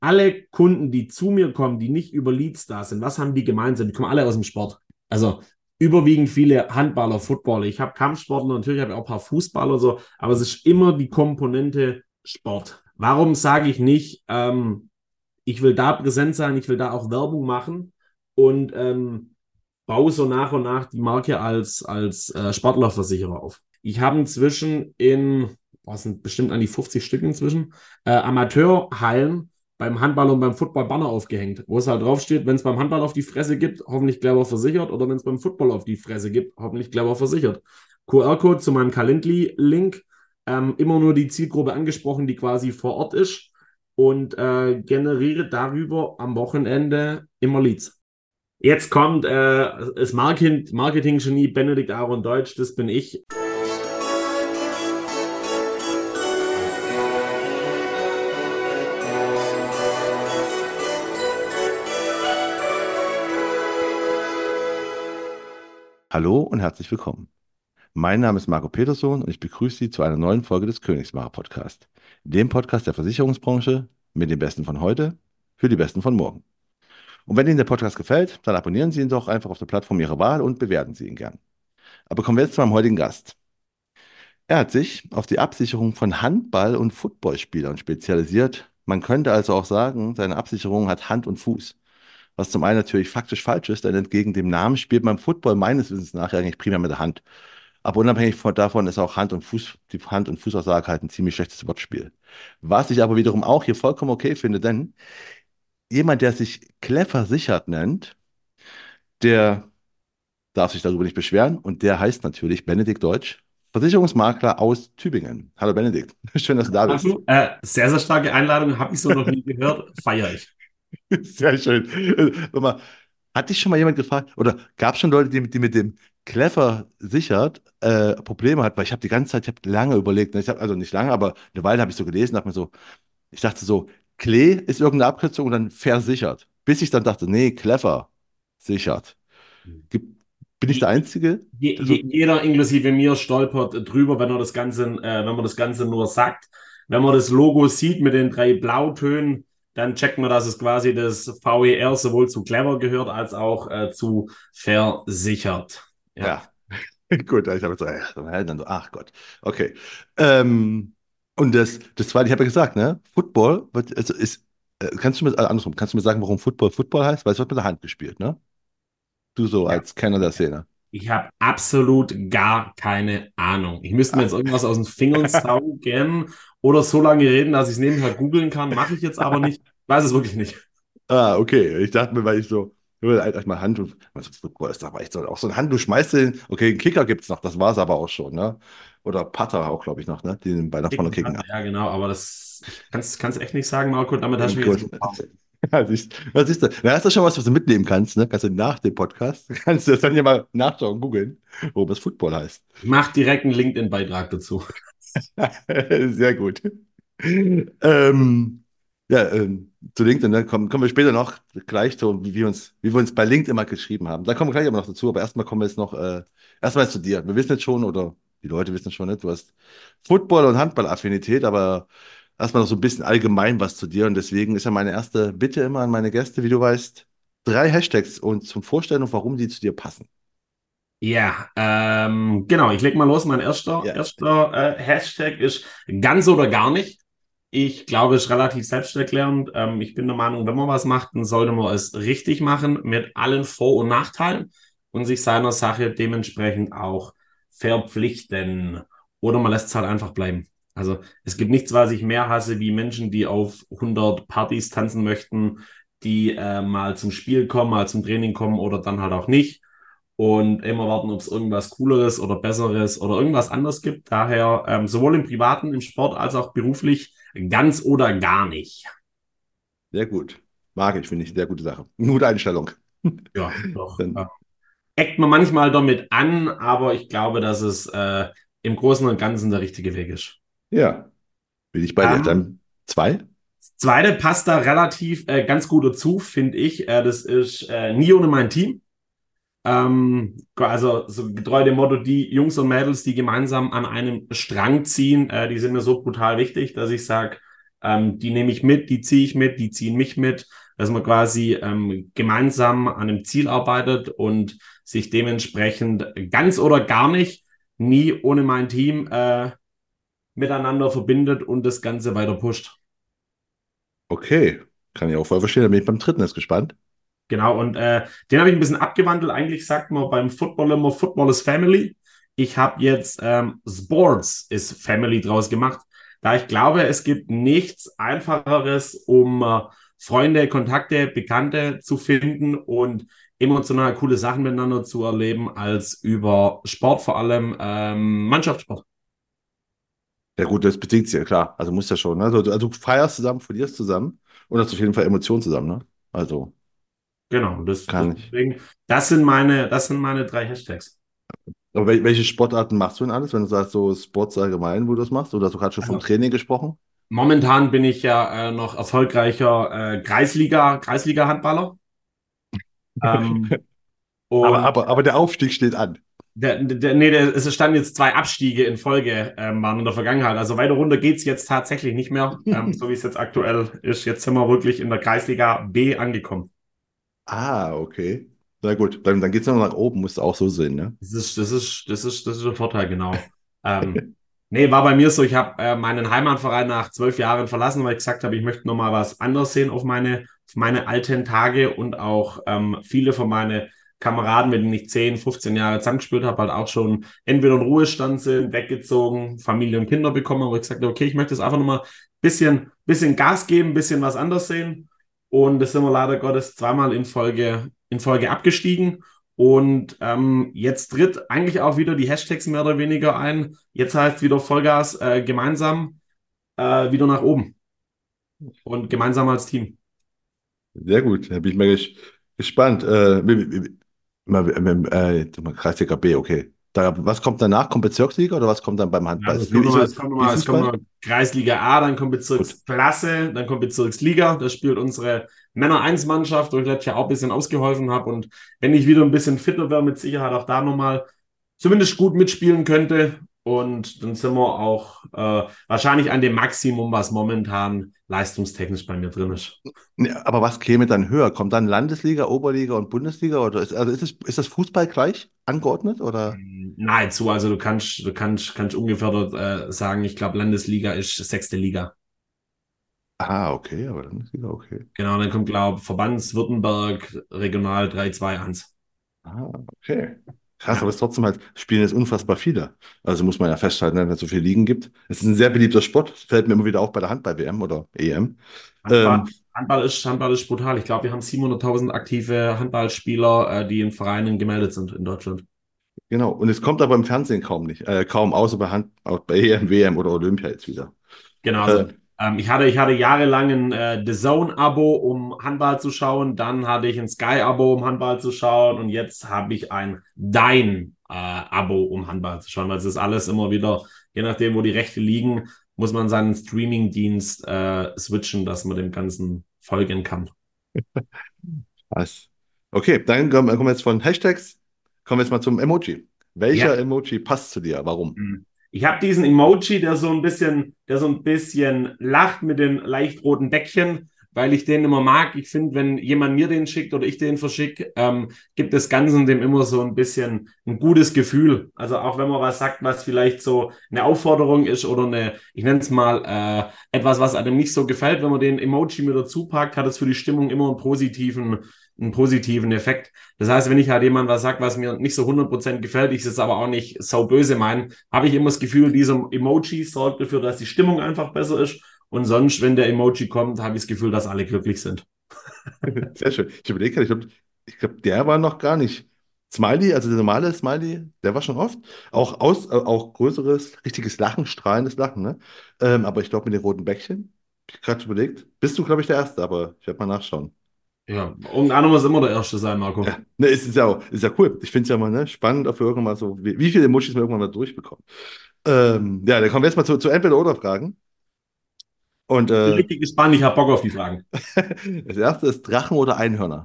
alle Kunden, die zu mir kommen, die nicht über Leads da sind, was haben die gemeinsam? Die kommen alle aus dem Sport. Also überwiegend viele Handballer, Footballer. Ich habe Kampfsportler, natürlich habe ich auch ein paar Fußballer so, aber es ist immer die Komponente Sport. Warum sage ich nicht, ich will da präsent sein, ich will da auch Werbung machen und baue so nach und nach die Marke als Sportlerversicherer auf. Ich habe inzwischen was sind bestimmt an die 50 Stück inzwischen, Amateurhallen beim Handball und beim Football Banner aufgehängt, wo es halt draufsteht, wenn es beim Handball auf die Fresse gibt, hoffentlich clever versichert, oder wenn es beim Football auf die Fresse gibt, hoffentlich clever versichert. QR-Code zu meinem Calendly-Link, immer nur die Zielgruppe angesprochen, die quasi vor Ort ist und generiere darüber am Wochenende immer Leads. Jetzt kommt das Marketing-Genie Benedikt Aaron Deutsch, das bin ich. Hallo und herzlich willkommen. Mein Name ist Marco Peterson und ich begrüße Sie zu einer neuen Folge des Königsmacher Podcast, dem Podcast der Versicherungsbranche mit den Besten von heute für die Besten von morgen. Und wenn Ihnen der Podcast gefällt, dann abonnieren Sie ihn doch einfach auf der Plattform Ihrer Wahl und bewerten Sie ihn gern. Aber kommen wir jetzt zu meinem heutigen Gast. Er hat sich auf die Absicherung von Handball- und Footballspielern spezialisiert. Man könnte also auch sagen, seine Absicherung hat Hand und Fuß. Was zum einen natürlich faktisch falsch ist, denn entgegen dem Namen spielt man Football meines Wissens nach ja eigentlich primär mit der Hand. Aber unabhängig davon ist auch die Hand- und Fußaussage halt ein ziemlich schlechtes Wortspiel. Was ich aber wiederum auch hier vollkommen okay finde, denn jemand, der sich clever sichert nennt, der darf sich darüber nicht beschweren und der heißt natürlich Benedikt Deutsch, Versicherungsmakler aus Tübingen. Hallo Benedikt, schön, dass du da bist. Also, sehr, sehr starke Einladung, habe ich so noch nie gehört, feiere ich. Sehr schön. Sag mal, hat dich schon mal jemand gefragt, oder gab es schon Leute, die mit dem clever sichert Probleme hat? Weil ich habe die ganze Zeit, ich habe lange überlegt, ne? Ich hab, also nicht lange, aber eine Weile habe ich so gelesen, dachte mir so, ich dachte so, Klee ist irgendeine Abkürzung und dann versichert. Bis ich dann dachte, nee, clever sichert. Gibt, bin ich der Einzige? Also, Jeder, inklusive mir, stolpert drüber, wenn man das Ganze nur sagt. Wenn man das Logo sieht mit den drei Blautönen, dann checkt man, dass es quasi das VER sowohl zu clever gehört als auch zu versichert. Ja. ja, gut, ich habe so, dann so, ach Gott, okay. Ähm, und das zweite, ich habe ja gesagt, ne, Football also ist, kannst du mir, andersrum, kannst du mir sagen, warum Football Football heißt? Weil es wird mit der Hand gespielt, ne? Du so Ja. als Kenner der Szene. Ich habe absolut gar keine Ahnung. Ich müsste mir jetzt irgendwas aus den Fingern saugen oder so lange reden, dass ich es nebenher googeln kann. Mache ich jetzt aber nicht. Weiß es wirklich nicht. Ah, okay. Ich dachte mir, weil ich so, halt mal Hand und also Football ist aber echt so, auch so ein Hand, du schmeißt den, okay, einen Kicker gibt es noch, das war es aber auch schon, ne? Oder Putter auch, glaube ich, noch, ne? Die den Ball nach vorne Kicken kicken. hat, ja, genau, aber ich kann es echt nicht sagen, Marco. Damit hast du mich jetzt Gut. überfahren. Ja, was ist das? Na, hast du schon was du mitnehmen kannst, ne? Kannst du nach dem Podcast, kannst du das dann ja mal nachschauen, googeln, worum das Football heißt. Mach direkt einen LinkedIn-Beitrag dazu. Sehr gut. Ja, zu LinkedIn, ne, kommen wir später noch gleich zu, wie wir uns bei LinkedIn immer geschrieben haben. Da kommen wir gleich aber noch dazu, aber erstmal kommen wir jetzt noch, erstmal zu dir. Wir wissen jetzt schon, oder die Leute wissen schon nicht, du hast Football- und Handball-Affinität, aber erstmal noch so ein bisschen allgemein was zu dir und deswegen ist ja meine erste Bitte immer an meine Gäste, wie du weißt, 3 Hashtags und zum Vorstellen und warum die zu dir passen. Ja, genau, ich leg mal los. Mein Ja. erster Hashtag ist ganz oder gar nicht. Ich glaube, es ist relativ selbsterklärend. Ich bin der Meinung, wenn man was macht, dann sollte man es richtig machen, mit allen Vor- und Nachteilen und sich seiner Sache dementsprechend auch verpflichten. Oder man lässt es halt einfach bleiben. Also es gibt nichts, was ich mehr hasse, wie Menschen, die auf 100 Partys tanzen möchten, die mal zum Spiel kommen, mal zum Training kommen oder dann halt auch nicht und immer warten, ob es irgendwas Cooleres oder Besseres oder irgendwas anderes gibt. Daher sowohl im Privaten, im Sport als auch beruflich ganz oder gar nicht. Sehr gut. Mag ich, finde ich, sehr gute Sache. Gute Einstellung. Ja, doch. Dann, Eckt man manchmal damit an, aber ich glaube, dass es im Großen und Ganzen der richtige Weg ist. ja, bin ich bei dir. Ähm, Dann 2. Zweite passt da relativ ganz gut dazu, finde ich. Das ist nie ohne mein Team. Also so getreu dem Motto, die Jungs und Mädels, die gemeinsam an einem Strang ziehen, die sind mir so brutal wichtig, dass ich sage, Die nehme ich mit, die ziehe ich mit, die ziehen mich mit, dass man quasi gemeinsam an einem Ziel arbeitet und sich dementsprechend ganz oder gar nicht, nie ohne mein Team miteinander verbindet und das Ganze weiter pusht. Okay, kann ich auch voll verstehen. Da bin ich beim dritten jetzt gespannt. Genau, und den habe ich ein bisschen abgewandelt. Eigentlich sagt man beim Football immer, Football is Family. Ich habe jetzt Sports is Family draus gemacht, da ich glaube, es gibt nichts Einfacheres, um Freunde, Kontakte, Bekannte zu finden und emotional coole Sachen miteinander zu erleben, als über Sport, vor allem Mannschaftssport. Ja gut, das bedingt sich ja, klar. Also muss ja schon. Ne? Also du feierst zusammen, verlierst zusammen und hast auf jeden Fall Emotionen zusammen. Ne? Also Genau, kann ich. deswegen, das sind meine drei Hashtags. Aber welche Sportarten machst du denn alles, wenn du sagst, so Sports allgemein, wo du das machst? Oder hast du gerade schon vom Also Training gesprochen? momentan bin ich ja noch erfolgreicher Kreisliga-Handballer. Ähm, und Aber der Aufstieg steht an. es standen jetzt zwei Abstiege in Folge, waren in der Vergangenheit. Also weiter runter geht es jetzt tatsächlich nicht mehr, so wie es jetzt aktuell ist. Jetzt sind wir wirklich in der Kreisliga B angekommen. Ah, okay. Na gut, dann geht es noch nach oben, musst du auch so sehen, ne? Das ist der Vorteil, genau. Nee, war bei mir so, ich habe meinen Heimatverein nach 12 Jahren verlassen, weil ich gesagt habe, ich möchte nochmal was anderes sehen auf meine alten Tage und auch viele von meinen Kameraden, mit denen ich 10, 15 Jahre zusammengespielt habe, halt auch schon entweder in Ruhestand sind, weggezogen, Familie und Kinder bekommen, aber ich gesagt habe, okay, ich möchte jetzt einfach nochmal bisschen Gas geben, ein bisschen was anderes sehen. Und das sind wir leider Gottes zweimal in Folge abgestiegen. Und jetzt tritt eigentlich auch wieder die Hashtags mehr oder weniger ein. Jetzt heißt es wieder Vollgas gemeinsam wieder nach oben und gemeinsam als Team. Sehr gut, da bin ich mal gespannt. Kreisliga B, okay. Was kommt danach? Kommt Bezirksliga oder was kommt dann beim Handball? Also Ist wie, wie es kommt Fußball? nochmal Kreisliga A, dann kommt Gut. Bezirksklasse, dann kommt Bezirksliga. Da spielt unsere Männer-1-Mannschaft, wo ich letztes Jahr auch ein bisschen ausgeholfen habe. Und wenn ich wieder ein bisschen fitter wäre, mit Sicherheit auch da nochmal zumindest gut mitspielen könnte. Und dann sind wir auch wahrscheinlich an dem Maximum, was momentan leistungstechnisch bei mir drin ist. Ja, aber was käme dann höher? Kommt dann Landesliga, Oberliga und Bundesliga? Oder ist das Fußball gleich angeordnet? Oder? Nahezu, also kannst ungefähr dort, sagen, ich glaube, Landesliga ist sechste Liga. Ah, okay, aber Landesliga, okay. Genau, dann kommt, glaube ich, Verbands Württemberg Regional 3-2-1. Ah, okay. Krass, aber Ja, es ist trotzdem halt, spielen jetzt unfassbar viele. Also muss man ja festhalten, ne, wenn es so viele Ligen gibt. Es ist ein sehr beliebter Sport. Das fällt mir immer wieder auch bei der Handball-WM oder EM. Handball, Ähm, Handball ist brutal. Ich glaube, wir haben 700.000 aktive Handballspieler, die in Vereinen gemeldet sind in Deutschland. genau. Und es kommt aber im Fernsehen kaum nicht. Kaum, außer auch bei EM, WM oder Olympia jetzt wieder. Genau, Äh, also ich hatte jahrelang ein The Zone-Abo, um Handball zu schauen. Dann hatte ich ein Sky-Abo, um Handball zu schauen. Und jetzt habe ich ein Abo, um Handball zu schauen. Weil es ist alles immer wieder, je nachdem, wo die Rechte liegen, muss man seinen Streaming-Dienst switchen, dass man dem Ganzen folgen kann. was? Okay, dann kommen wir jetzt von Hashtags. Kommen wir jetzt mal zum Emoji. Welcher Ja. Emoji passt zu dir? Warum? Mhm. Ich habe diesen Emoji, der so ein bisschen lacht mit den leicht roten Bäckchen, weil ich den immer mag. Ich finde, wenn jemand mir den schickt oder ich den verschicke, gibt das Ganze dem immer so ein bisschen ein gutes Gefühl. Also auch wenn man was sagt, was vielleicht so eine Aufforderung ist oder ich nenne es mal etwas, was einem nicht so gefällt, wenn man den Emoji mit dazu packt, hat es für die Stimmung immer einen positiven Effekt. Das heißt, wenn ich halt jemand was sagt, was mir nicht so 100% gefällt, ich es aber auch nicht so böse meine, habe ich immer das Gefühl, dieser Emoji sorgt dafür, dass die Stimmung einfach besser ist. Und sonst, wenn der Emoji kommt, habe ich das Gefühl, dass alle glücklich sind. Sehr schön. Ich überlege gerade, ich glaub, der war noch gar nicht. Smiley, also der normale Smiley, der war schon oft. Auch größeres, richtiges Lachen, strahlendes Lachen, ne? Aber ich glaube mit den roten Bäckchen, hab ich gerade überlegt. Bist du, glaube ich, der Erste, aber ich werde mal nachschauen. Ja, irgendeiner muss immer der Erste sein, Marco. Ja, ne, ist ja cool. Ich finde es ja mal ne, spannend, ob wir irgendwann mal so, wie viele Emojis wir irgendwann mal durchbekommen. Ja, dann kommen wir jetzt mal zu Entweder-Oder-Fragen. Und Bin richtig gespannt, ich habe Bock auf die Fragen. das erste ist Drachen oder Einhörner.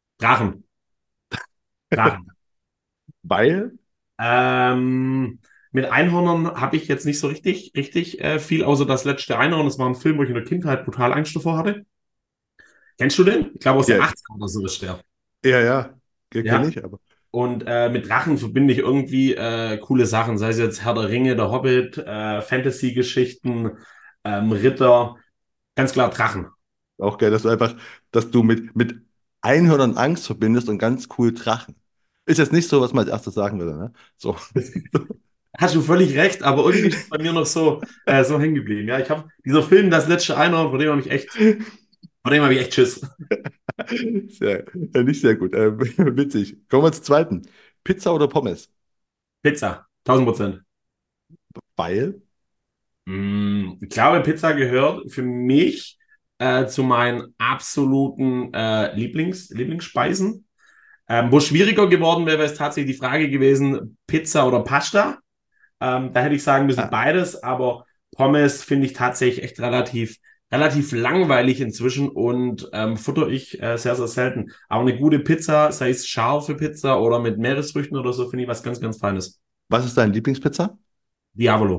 Drachen. Drachen. Weil, Ähm, Mit Einhörnern habe ich jetzt nicht so richtig viel, außer das letzte Einhorn. Das war ein Film, wo ich in der Kindheit brutal Angst davor hatte. Kennst du den? Ich glaube, aus den Ja, 80ern oder so ist der. ja, ja. Kenne Ja. ich, aber. Und mit Drachen verbinde ich irgendwie coole Sachen, sei es jetzt Herr der Ringe, der Hobbit, Fantasy-Geschichten, Ritter, ganz klar Drachen. Auch geil, dass du mit Einhörnern Angst verbindest und ganz cool Drachen. Ist jetzt nicht so, was man als erstes sagen würde, ne? So. Hast du völlig recht, aber irgendwie ist es bei mir noch so hängen geblieben. Ja, dieser Film, das letzte Einhorn, vor dem habe ich echt Schiss. Nicht sehr gut. Witzig. Kommen wir zum zweiten. Pizza oder Pommes? Pizza, 1000%. Weil? Ich glaube, Pizza gehört für mich zu meinen absoluten Lieblingsspeisen. Wo schwieriger geworden wäre, wäre es tatsächlich die Frage gewesen, Pizza oder Pasta. Da hätte ich sagen müssen, Ah, beides, aber Pommes finde ich tatsächlich echt relativ langweilig inzwischen und futter ich sehr selten. Aber eine gute Pizza, sei es scharfe Pizza oder mit Meeresfrüchten oder so, finde ich was ganz Feines. was ist deine Lieblingspizza? Diavolo.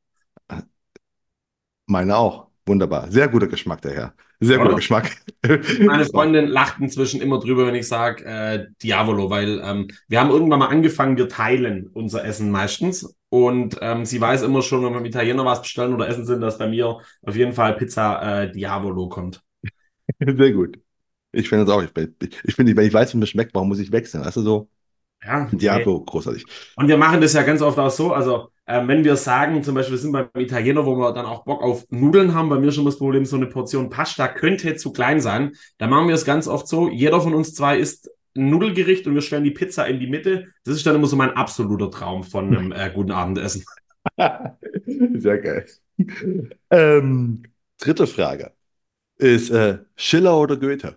Meine auch. Wunderbar. Sehr guter Geschmack, der Herr. Sehr guter Oder? Geschmack. Meine So. Freundin lacht inzwischen immer drüber, wenn ich sage Diavolo, weil wir haben irgendwann mal angefangen, wir teilen unser Essen meistens. Und sie weiß immer schon, wenn wir mit Italiener was bestellen oder essen sind, dass bei mir auf jeden Fall Pizza Diavolo kommt. Sehr gut. Ich finde das auch. Ich finde, wenn ich weiß, wie mir schmeckt, warum muss ich wechseln? Weißt du, so Ja, nee. Diablo, großartig. Und wir machen das ja ganz oft auch so, also wenn wir sagen, zum Beispiel, wir sind beim Italiener, wo wir dann auch Bock auf Nudeln haben, bei mir schon das Problem, so eine Portion Pasta könnte zu klein sein, dann machen wir es ganz oft so, jeder von uns zwei isst ein Nudelgericht und wir stellen die Pizza in die Mitte. Das ist dann immer so mein absoluter Traum von einem guten Abendessen. Sehr geil. Ähm, dritte Frage. Ist Schiller oder Goethe?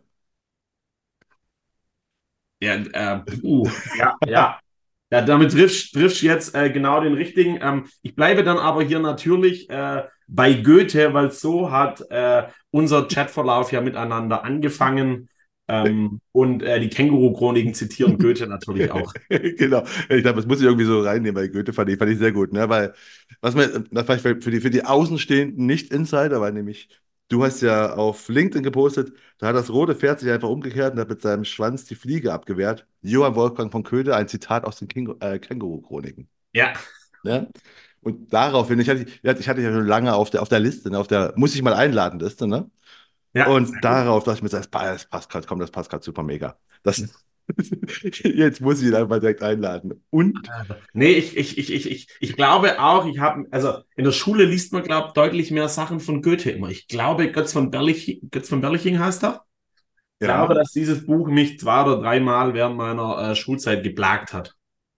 Ja, ja. Ja, damit triffst jetzt genau den richtigen. Ich bleibe dann aber hier natürlich bei Goethe, weil so hat unser Chatverlauf ja miteinander angefangen. Und die Känguru-Chroniken zitieren Goethe natürlich auch. Genau. Ich glaube, das muss ich irgendwie so reinnehmen, weil Goethe fand ich sehr gut, ne? Weil, das war für die Außenstehenden nicht Insider, weil nämlich, du hast ja auf LinkedIn gepostet, da hat das rote Pferd sich einfach umgekehrt und hat mit seinem Schwanz die Fliege abgewehrt. Johann Wolfgang von Goethe, ein Zitat aus den Känguru-Chroniken. Ja, Ne? Und daraufhin, ich hatte ja schon lange auf der Liste, ne? Auf der muss ich mal einladen Liste, ne? ja, Und sehr gut. darauf dachte ich mir, das passt gerade, komm, das passt gerade super mega. Jetzt muss ich ihn einfach direkt einladen. Und, Nee, ich glaube auch, also in der Schule liest man, glaube ich, deutlich mehr Sachen von Goethe immer. Ich glaube, Götz von Berliching heißt er. Ich glaube, ja, dass dieses Buch mich 2 oder 3 Mal während meiner Schulzeit geplagt hat.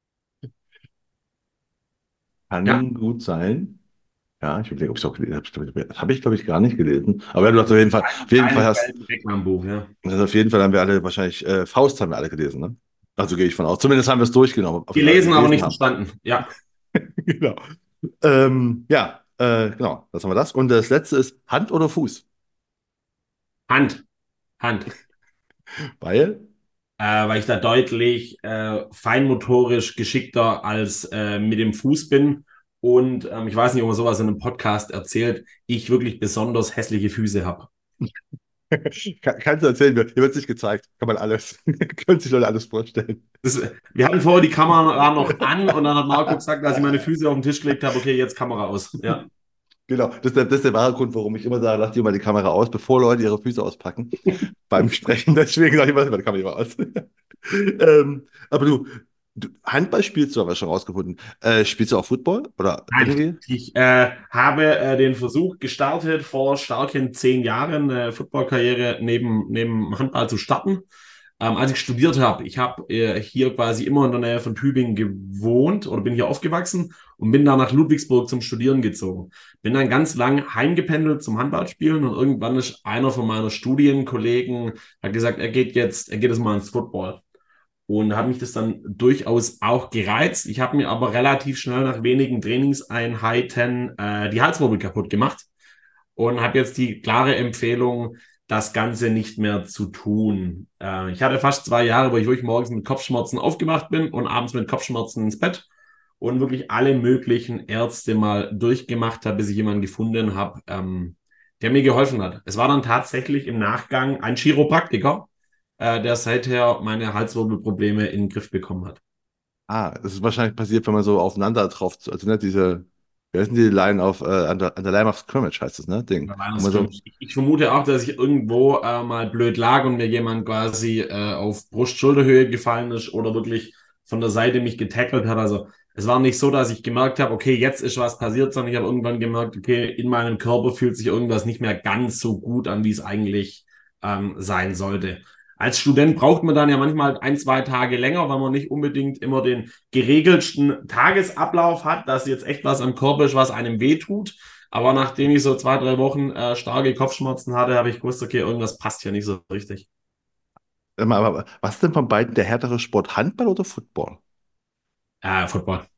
Ja, kann gut sein. Ja, ich überlege, ob ich es auch gelesen habe. Das habe ich, glaube ich, gar nicht gelesen. Aber ja, du hast auf jeden Fall keine hast, Quellen direkt am Buch, ja. also auf jeden Fall haben wir alle wahrscheinlich, Faust haben wir alle gelesen, ne? Also gehe ich von aus. Zumindest haben wir es durchgenommen, ob wir es alle Gelesen, aber gelesen nicht haben. verstanden. Ja, Genau. Ja, genau, das haben wir das. Und das letzte ist Hand oder Fuß? Hand, Hand. Weil, Weil ich da deutlich feinmotorisch geschickter als mit dem Fuß bin. Und ich weiß nicht, ob man sowas in einem Podcast erzählt, ich wirklich besonders hässliche Füße habe. kannst du erzählen, mir wird es nicht gezeigt. Kann man alles, können sich Leute alles vorstellen. Wir hatten vorher die Kamera noch an und dann hat Marco gesagt, als ich meine Füße auf den Tisch gelegt habe, okay, jetzt Kamera aus. Ja. Genau, das ist der wahre Grund, warum ich immer sage, lass dir mal die Kamera aus, bevor Leute ihre Füße auspacken beim Sprechen. Deswegen sage ich immer, die Kamera aus. Aber Handball spielst du, aber schon rausgefunden. Spielst du auch Football oder Nein, irgendwie? ich habe den Versuch gestartet, vor starken 10 Jahren eine Footballkarriere neben Handball zu starten. Als ich studiert habe, ich habe hier quasi immer in der Nähe von Tübingen gewohnt oder bin hier aufgewachsen und bin dann nach Ludwigsburg zum Studieren gezogen. Bin dann ganz lang heimgependelt zum Handballspielen und irgendwann ist einer von meiner Studienkollegen hat gesagt, er geht jetzt mal ins Football und hat mich das dann durchaus auch gereizt. Ich habe mir aber relativ schnell nach wenigen Trainingseinheiten die Halswirbel kaputt gemacht und habe jetzt die klare Empfehlung, das Ganze nicht mehr zu tun. Ich hatte fast 2 Jahre, wo ich wirklich morgens mit Kopfschmerzen aufgewacht bin und abends mit Kopfschmerzen ins Bett. und wirklich alle möglichen Ärzte mal durchgemacht habe, bis ich jemanden gefunden habe, der mir geholfen hat. Es war dann tatsächlich im Nachgang ein Chiropraktiker, der seither meine Halswirbelprobleme in den Griff bekommen hat. Das ist wahrscheinlich passiert, wenn man so aufeinander drauf, also nicht diese, wie heißen die Line auf, an der Line of Scrimmage heißt das, ne? Ding. Wo man so, Ich vermute auch, dass ich irgendwo mal blöd lag und mir jemand quasi auf Brust-Schulterhöhe gefallen ist oder wirklich von der Seite mich getackelt hat. Also es war nicht so, dass ich gemerkt habe, okay, jetzt ist was passiert, sondern ich habe irgendwann gemerkt, okay, in meinem Körper fühlt sich irgendwas nicht mehr ganz so gut an, wie es eigentlich sein sollte. Als Student braucht man dann ja manchmal ein, zwei Tage länger, weil man nicht unbedingt immer den geregelten Tagesablauf hat, dass jetzt echt was am Körper ist, was einem wehtut. Aber nachdem ich so 2, 3 Wochen starke Kopfschmerzen hatte, habe ich gewusst, okay, irgendwas passt hier nicht so richtig. aber was ist denn von beiden der härtere Sport, Handball oder Football? Football.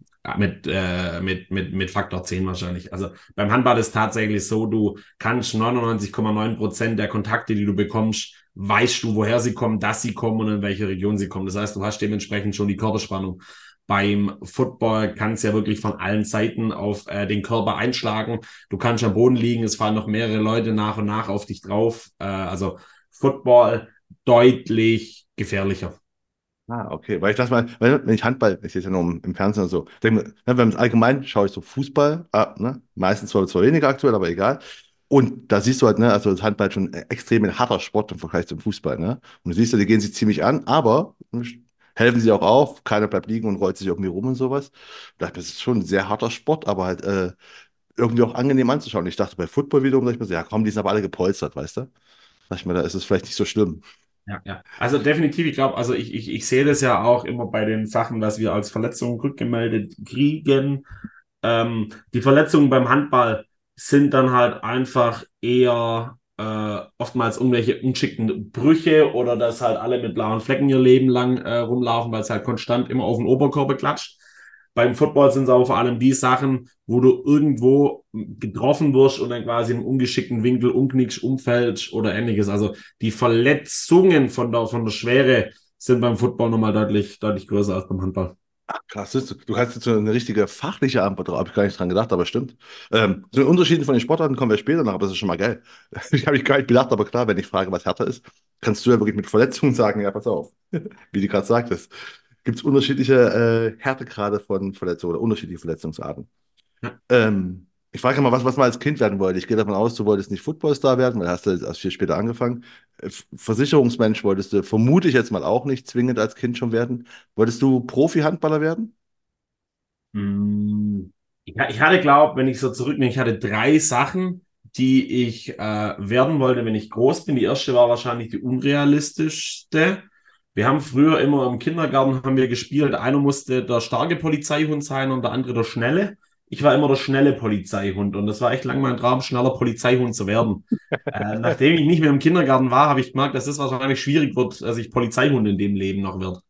Mit Faktor 10 wahrscheinlich. Also beim Handball ist tatsächlich so, du kannst 99,9% der Kontakte, die du bekommst, weißt du, woher sie kommen, dass sie kommen und in welche Region sie kommen. Das heißt, du hast dementsprechend schon die Körperspannung. Beim Football kann es ja wirklich von allen Seiten auf den Körper einschlagen. Du kannst am Boden liegen, es fallen noch mehrere Leute nach und nach auf dich drauf. Also Football deutlich gefährlicher. Okay, weil ich das mal, wenn ich Handball, ich sehe es ja nur im Fernsehen und so, denke mir, ne, wenn allgemein schaue ich so Fußball, ne, meistens zwar weniger aktuell, aber egal. Und da siehst du halt, ne, also das Handball ist schon extrem ein harter Sport im Vergleich zum Fußball, ne? Und du siehst ja, die gehen sich ziemlich an, aber helfen sie auch auf, keiner bleibt liegen und rollt sich irgendwie rum und sowas. Das ist schon ein sehr harter Sport, aber halt irgendwie auch angenehm anzuschauen. Ich dachte bei Football wiederum, sag ich mir so, ja komm, die sind aber alle gepolstert, weißt du? Sag ich mir, da ist es vielleicht nicht so schlimm. Ja, ja. Also definitiv, ich glaube, also ich sehe das ja auch immer bei den Sachen, was wir als Verletzungen rückgemeldet kriegen. Die Verletzungen beim Handball sind dann halt einfach eher oftmals irgendwelche unschickten Brüche oder dass halt alle mit blauen Flecken ihr Leben lang rumlaufen, weil es halt konstant immer auf den Oberkörper klatscht. Beim Football sind es aber vor allem die Sachen, wo du irgendwo getroffen wirst und dann quasi im ungeschickten Winkel umknickst, umfällst oder ähnliches. Also die Verletzungen von der Schwere sind beim Football nochmal deutlich größer als beim Handball. Krass, du hast jetzt so eine richtige fachliche Antwort drauf, habe ich gar nicht dran gedacht, aber stimmt. Zu den Unterschieden von den Sportarten kommen wir später noch, aber das ist schon mal geil. Ich habe mich gar nicht bedacht, aber klar, wenn ich frage, was härter ist, kannst du ja wirklich mit Verletzungen sagen, ja, pass auf, wie du gerade sagtest. Gibt es unterschiedliche Härtegrade von Verletzungen oder unterschiedliche Verletzungsarten? Ja. Ich frage mal, was man als Kind werden wollte. Ich gehe davon aus, du wolltest nicht Footballstar werden, weil hast du erst viel später angefangen. Versicherungsmensch wolltest du, vermute ich jetzt mal auch nicht zwingend als Kind schon werden. Wolltest du Profi-Handballer werden? Mm, ich hatte, glaube, wenn ich so zurücknehme, ich hatte 3 Sachen, die ich werden wollte, wenn ich groß bin. Die erste war wahrscheinlich die unrealistischste. Wir haben früher immer im Kindergarten haben wir gespielt. Einer musste der starke Polizeihund sein und der andere der schnelle. Ich war immer der schnelle Polizeihund und das war echt lang mein Traum, schneller Polizeihund zu werden. Nachdem ich nicht mehr im Kindergarten war, habe ich gemerkt, dass es wahrscheinlich schwierig wird, dass ich Polizeihund in dem Leben noch wird.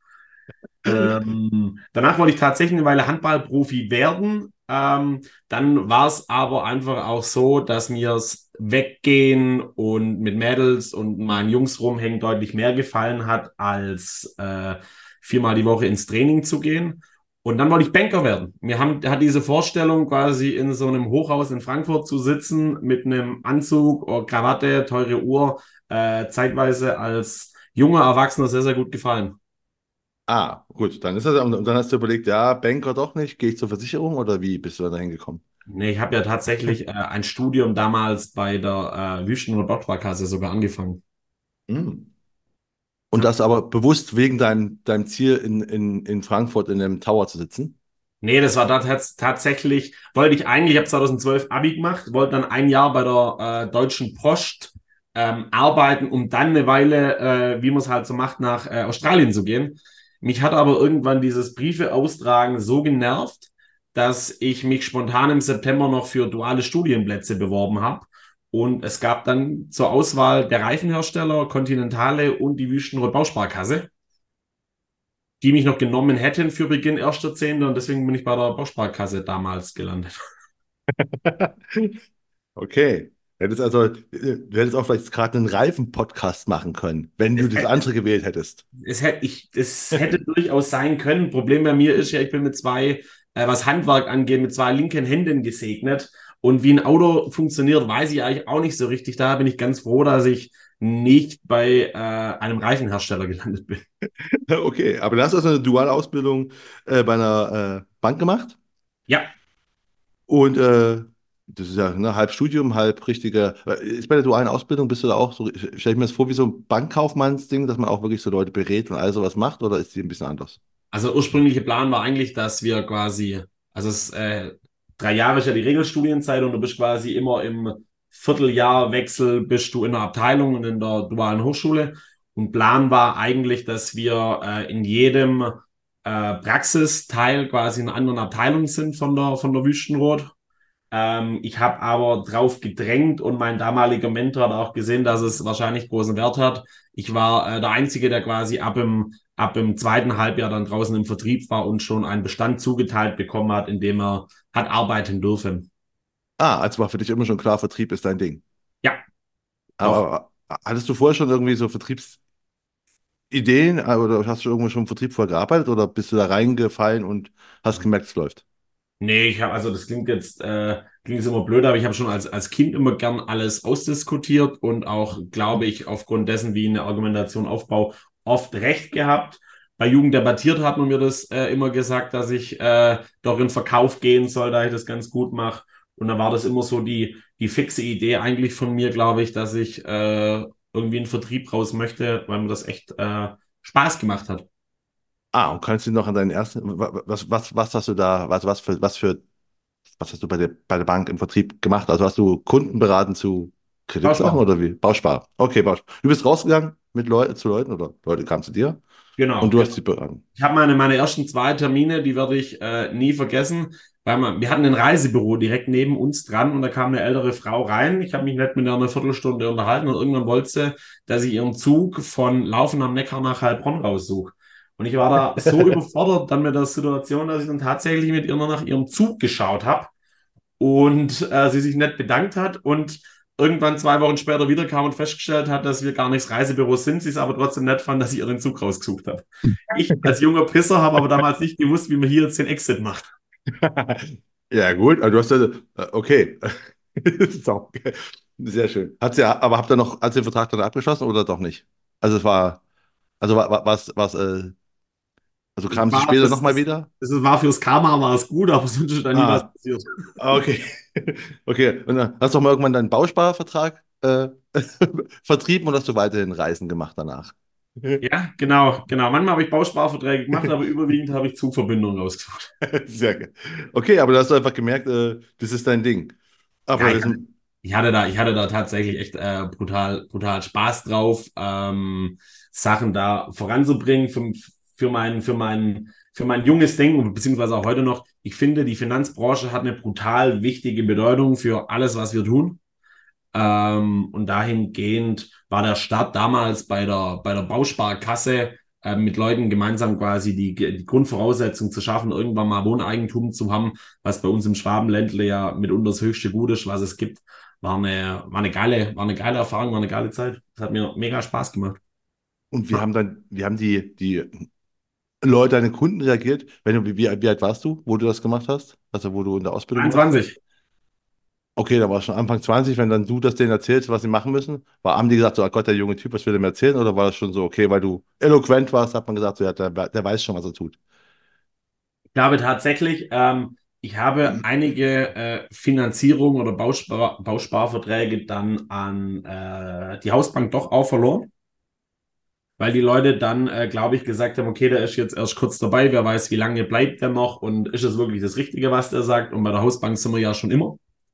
Danach wollte ich tatsächlich eine Weile Handballprofi werden. Dann war es aber einfach auch so, dass mir das Weggehen und mit Mädels und meinen Jungs rumhängen deutlich mehr gefallen hat, als 4-mal die Woche ins Training zu gehen. Und dann wollte ich Banker werden. Hat diese Vorstellung, quasi in so einem Hochhaus in Frankfurt zu sitzen, mit einem Anzug, Krawatte, teure Uhr, zeitweise als junger Erwachsener sehr, sehr gut gefallen. Gut, dann ist das, und dann hast du überlegt, ja, Banker doch nicht, gehe ich zur Versicherung oder wie bist du da hingekommen? Nee, ich habe ja tatsächlich ein Studium damals bei der Wüsten- und Bausparkasse sogar angefangen. Hm. Und Ja. das aber bewusst wegen deinem Ziel in Frankfurt in einem Tower zu sitzen? Nee, das war da tatsächlich, wollte ich eigentlich, ich habe 2012 Abi gemacht, wollte dann ein Jahr bei der Deutschen Post arbeiten, um dann eine Weile, wie man es halt so macht, nach Australien zu gehen. Mich hat aber irgendwann dieses Briefe austragen so genervt, dass ich mich spontan im September noch für duale Studienplätze beworben habe. Und es gab dann zur Auswahl der Reifenhersteller, Continentale und die Wüstenrot Bausparkasse, die mich noch genommen hätten für Beginn 1.10. Und deswegen bin ich bei der Bausparkasse damals gelandet. Okay. Du hättest auch vielleicht gerade einen Reifen-Podcast machen können, wenn du Es, das hätte- andere gewählt hättest. es hätte durchaus sein können. Problem bei mir ist ja, ich bin mit 2 was Handwerk angeht, mit zwei linken Händen gesegnet. Und wie ein Auto funktioniert, weiß ich eigentlich auch nicht so richtig. Da bin ich ganz froh, dass ich nicht bei einem Reifenhersteller gelandet bin. Okay, aber dann hast du also eine duale Ausbildung bei einer Bank gemacht Ja, und das ist ja ne, halb Studium, halb richtige. Ist bei der dualen Ausbildung, bist du da auch so, stelle ich mir das vor wie so ein Bankkaufmannsding, dass man auch wirklich so Leute berät und all sowas macht oder ist die ein bisschen anders? also der ursprüngliche Plan war eigentlich, dass wir quasi, also 3 Jahre ist ja die Regelstudienzeit und du bist quasi immer im Vierteljahrwechsel bist du in der Abteilung und in der dualen Hochschule. Und Plan war eigentlich, dass wir in jedem Praxisteil quasi in einer anderen Abteilung sind von der Wüstenrot. Ich habe aber drauf gedrängt und mein damaliger Mentor hat auch gesehen, dass es wahrscheinlich großen Wert hat. Ich war der Einzige, der quasi ab dem zweiten Halbjahr dann draußen im Vertrieb war und schon einen Bestand zugeteilt bekommen hat, in dem er hat arbeiten dürfen. Ah, also war für dich immer schon klar, Vertrieb ist dein Ding. Ja, doch. Aber hattest du vorher schon irgendwie so Vertriebsideen oder hast du irgendwo schon im Vertrieb vorher gearbeitet oder bist du da reingefallen und hast gemerkt, es läuft? Nee, also das klingt jetzt immer blöd, aber ich habe schon als Kind immer gern alles ausdiskutiert und auch, glaube ich, aufgrund dessen, wie ich eine Argumentation aufbaue, oft recht gehabt. Bei Jugend debattiert hat man mir das immer gesagt, dass ich doch in den Verkauf gehen soll, da ich das ganz gut mache. Und dann war das immer so die fixe Idee eigentlich von mir, glaube ich, dass ich irgendwie in den Vertrieb raus möchte, weil mir das echt Spaß gemacht hat. Ah, und kannst du dich noch an deinen ersten, was hast du da, was hast du bei der Bank im Vertrieb gemacht? Also hast du Kunden beraten zu Kreditsachen Bausparer. oder wie? Bausparer. Okay, Bausparer. Du bist rausgegangen mit Leuten zu Leuten oder Leute kamen zu dir und Genau, du genau. hast sie beraten. Ich habe meine ersten 2 Termine, die werde ich nie vergessen, weil wir hatten ein Reisebüro direkt neben uns dran und da kam eine ältere Frau rein. Ich habe mich nicht mit ihr eine Viertelstunde unterhalten und irgendwann wollte sie, dass ich ihren Zug von Laufen am Neckar nach Heilbronn raussuche. Und ich war da so überfordert dann mit der Situation, dass ich dann tatsächlich mit ihr nur nach ihrem Zug geschaut habe und sie sich nicht bedankt hat und irgendwann 2 Wochen später wiederkam und festgestellt hat, dass wir gar nichts Reisebüros sind, sie es aber trotzdem nett fand, dass ich ihr den Zug rausgesucht habe. Ich als junger Pisser habe aber damals nicht gewusst, wie man hier jetzt den Exit macht. Ja, gut, also du hast okay. So, sehr schön. Aber habt ihr noch, als den Vertrag dann abgeschlossen oder doch nicht? Also es war, also also Das kamen sie war, später das, nochmal das, wieder? das war fürs Karma war es gut, aber sonst ist da nie was Ah, passiert. okay. Okay. Und dann hast du auch mal irgendwann deinen Bausparvertrag vertrieben und hast du weiterhin Reisen gemacht danach? Ja, genau, genau. Manchmal habe ich Bausparverträge gemacht, aber überwiegend habe ich Zugverbindungen ausgesucht. Sehr geil. Okay, aber da hast du einfach gemerkt, das ist dein Ding. Ja, Aber das, ich hatte da tatsächlich echt brutal, brutal Spaß drauf, Sachen da voranzubringen für mein junges Denken, beziehungsweise auch heute noch. Ich finde, die Finanzbranche hat eine brutal wichtige Bedeutung für alles, was wir tun. Und dahingehend war der Start damals bei der Bausparkasse mit Leuten gemeinsam quasi die Grundvoraussetzung zu schaffen, irgendwann mal Wohneigentum zu haben, was bei uns im Schwabenländle ja mitunter das höchste Gut ist, was es gibt, war eine geile Erfahrung, war eine geile Zeit. Das hat mir mega Spaß gemacht. und Ja. wie haben die Leute, deine Kunden reagiert? Wie alt warst du, wo du das gemacht hast? Also wo du in der Ausbildung warst? 21. Okay, da war schon Anfang 20, wenn dann du das denen erzählst, was sie machen müssen. Haben die gesagt, so, oh Gott, der junge Typ, was will er mir erzählen? Oder war das schon so, okay, weil du eloquent warst, hat man gesagt, so, ja, der weiß schon, was er tut. Ich glaube tatsächlich, ich habe einige Finanzierung oder Bausparverträge dann an die Hausbank doch auch verloren, weil die Leute dann, glaube ich, gesagt haben, okay, der ist jetzt erst kurz dabei, wer weiß, wie lange bleibt der noch und ist es wirklich das Richtige, was der sagt? Und bei der Hausbank sind wir ja schon immer.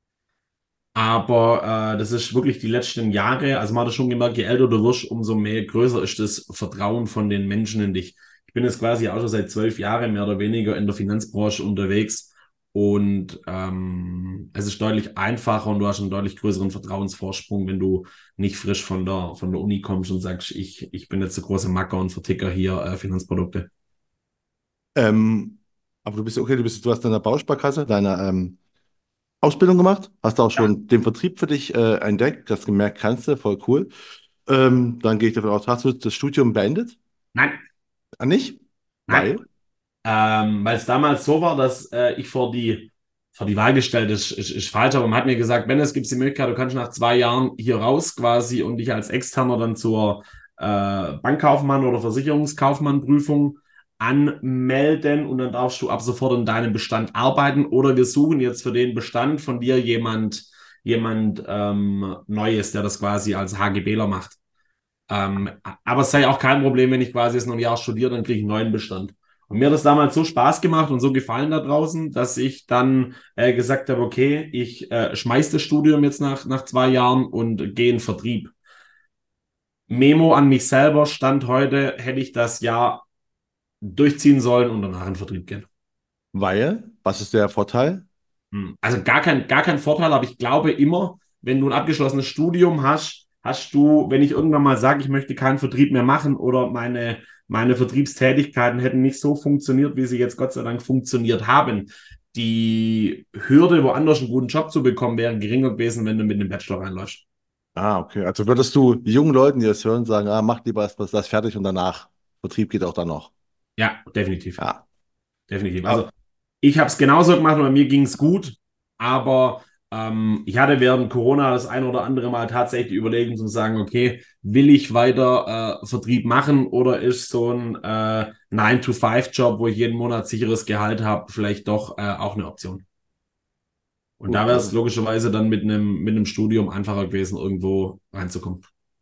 Aber das ist wirklich die letzten Jahre, also man hat schon gemerkt, je älter du wirst, umso mehr größer ist das Vertrauen von den Menschen in dich. Ich bin jetzt quasi auch schon seit 12 Jahren mehr oder weniger in der Finanzbranche unterwegs und es ist deutlich einfacher und du hast einen deutlich größeren Vertrauensvorsprung, wenn du nicht frisch von der Uni kommst und sagst, ich bin jetzt der große Macker und verticker hier Finanzprodukte. Ähm, aber du hast in der Bausparkasse deine Ausbildung gemacht, hast auch Ja. schon den Vertrieb für dich entdeckt, hast gemerkt, kannst du, voll cool. Dann gehe ich davon aus, hast du das Studium beendet? Nein, Ah, nicht? nein. Weil? Weil es damals so war, dass ich vor die Wahl gestellt ist falsch, aber man hat mir gesagt, wenn es gibt die Möglichkeit, du kannst nach 2 Jahren hier raus quasi und dich als Externer dann zur Bankkaufmann oder Versicherungskaufmann-Prüfung anmelden und dann darfst du ab sofort in deinem Bestand arbeiten oder wir suchen jetzt für den Bestand von dir jemand Neues, der das quasi als HGBler macht. Aber es sei auch kein Problem, wenn ich quasi jetzt noch ein Jahr studiere, dann kriege ich einen neuen Bestand. Und mir hat das damals so Spaß gemacht und so gefallen da draußen, dass ich dann gesagt habe, okay, ich schmeiß das Studium jetzt nach 2 Jahren und gehe in Vertrieb. Memo an mich selber, Stand heute, hätte ich das Jahr durchziehen sollen und danach in Vertrieb gehen. Weil, was ist der Vorteil? Also gar kein Vorteil, aber ich glaube immer, wenn du ein abgeschlossenes Studium hast, hast du, wenn ich irgendwann mal sage, ich möchte keinen Vertrieb mehr machen oder meine Vertriebstätigkeiten hätten nicht so funktioniert, wie sie jetzt Gott sei Dank funktioniert haben, die Hürde, woanders einen guten Job zu bekommen, wäre geringer gewesen, wenn du mit einem Bachelor reinläufst. Ah, okay. Also würdest du jungen Leuten, die das hören, sagen, ah, mach lieber erst das fertig und danach. Vertrieb geht auch dann noch. Ja, definitiv. Ja. Definitiv. Ah, Also ich habe es genauso gemacht und bei mir ging es gut, aber ich hatte während Corona das ein oder andere Mal tatsächlich die Überlegung zu sagen, okay, will ich weiter Vertrieb machen oder ist so ein 9-to-5-Job, wo ich jeden Monat sicheres Gehalt habe, vielleicht doch auch eine Option. Und da gut, wäre es logischerweise dann mit einem Studium einfacher gewesen, irgendwo reinzukommen.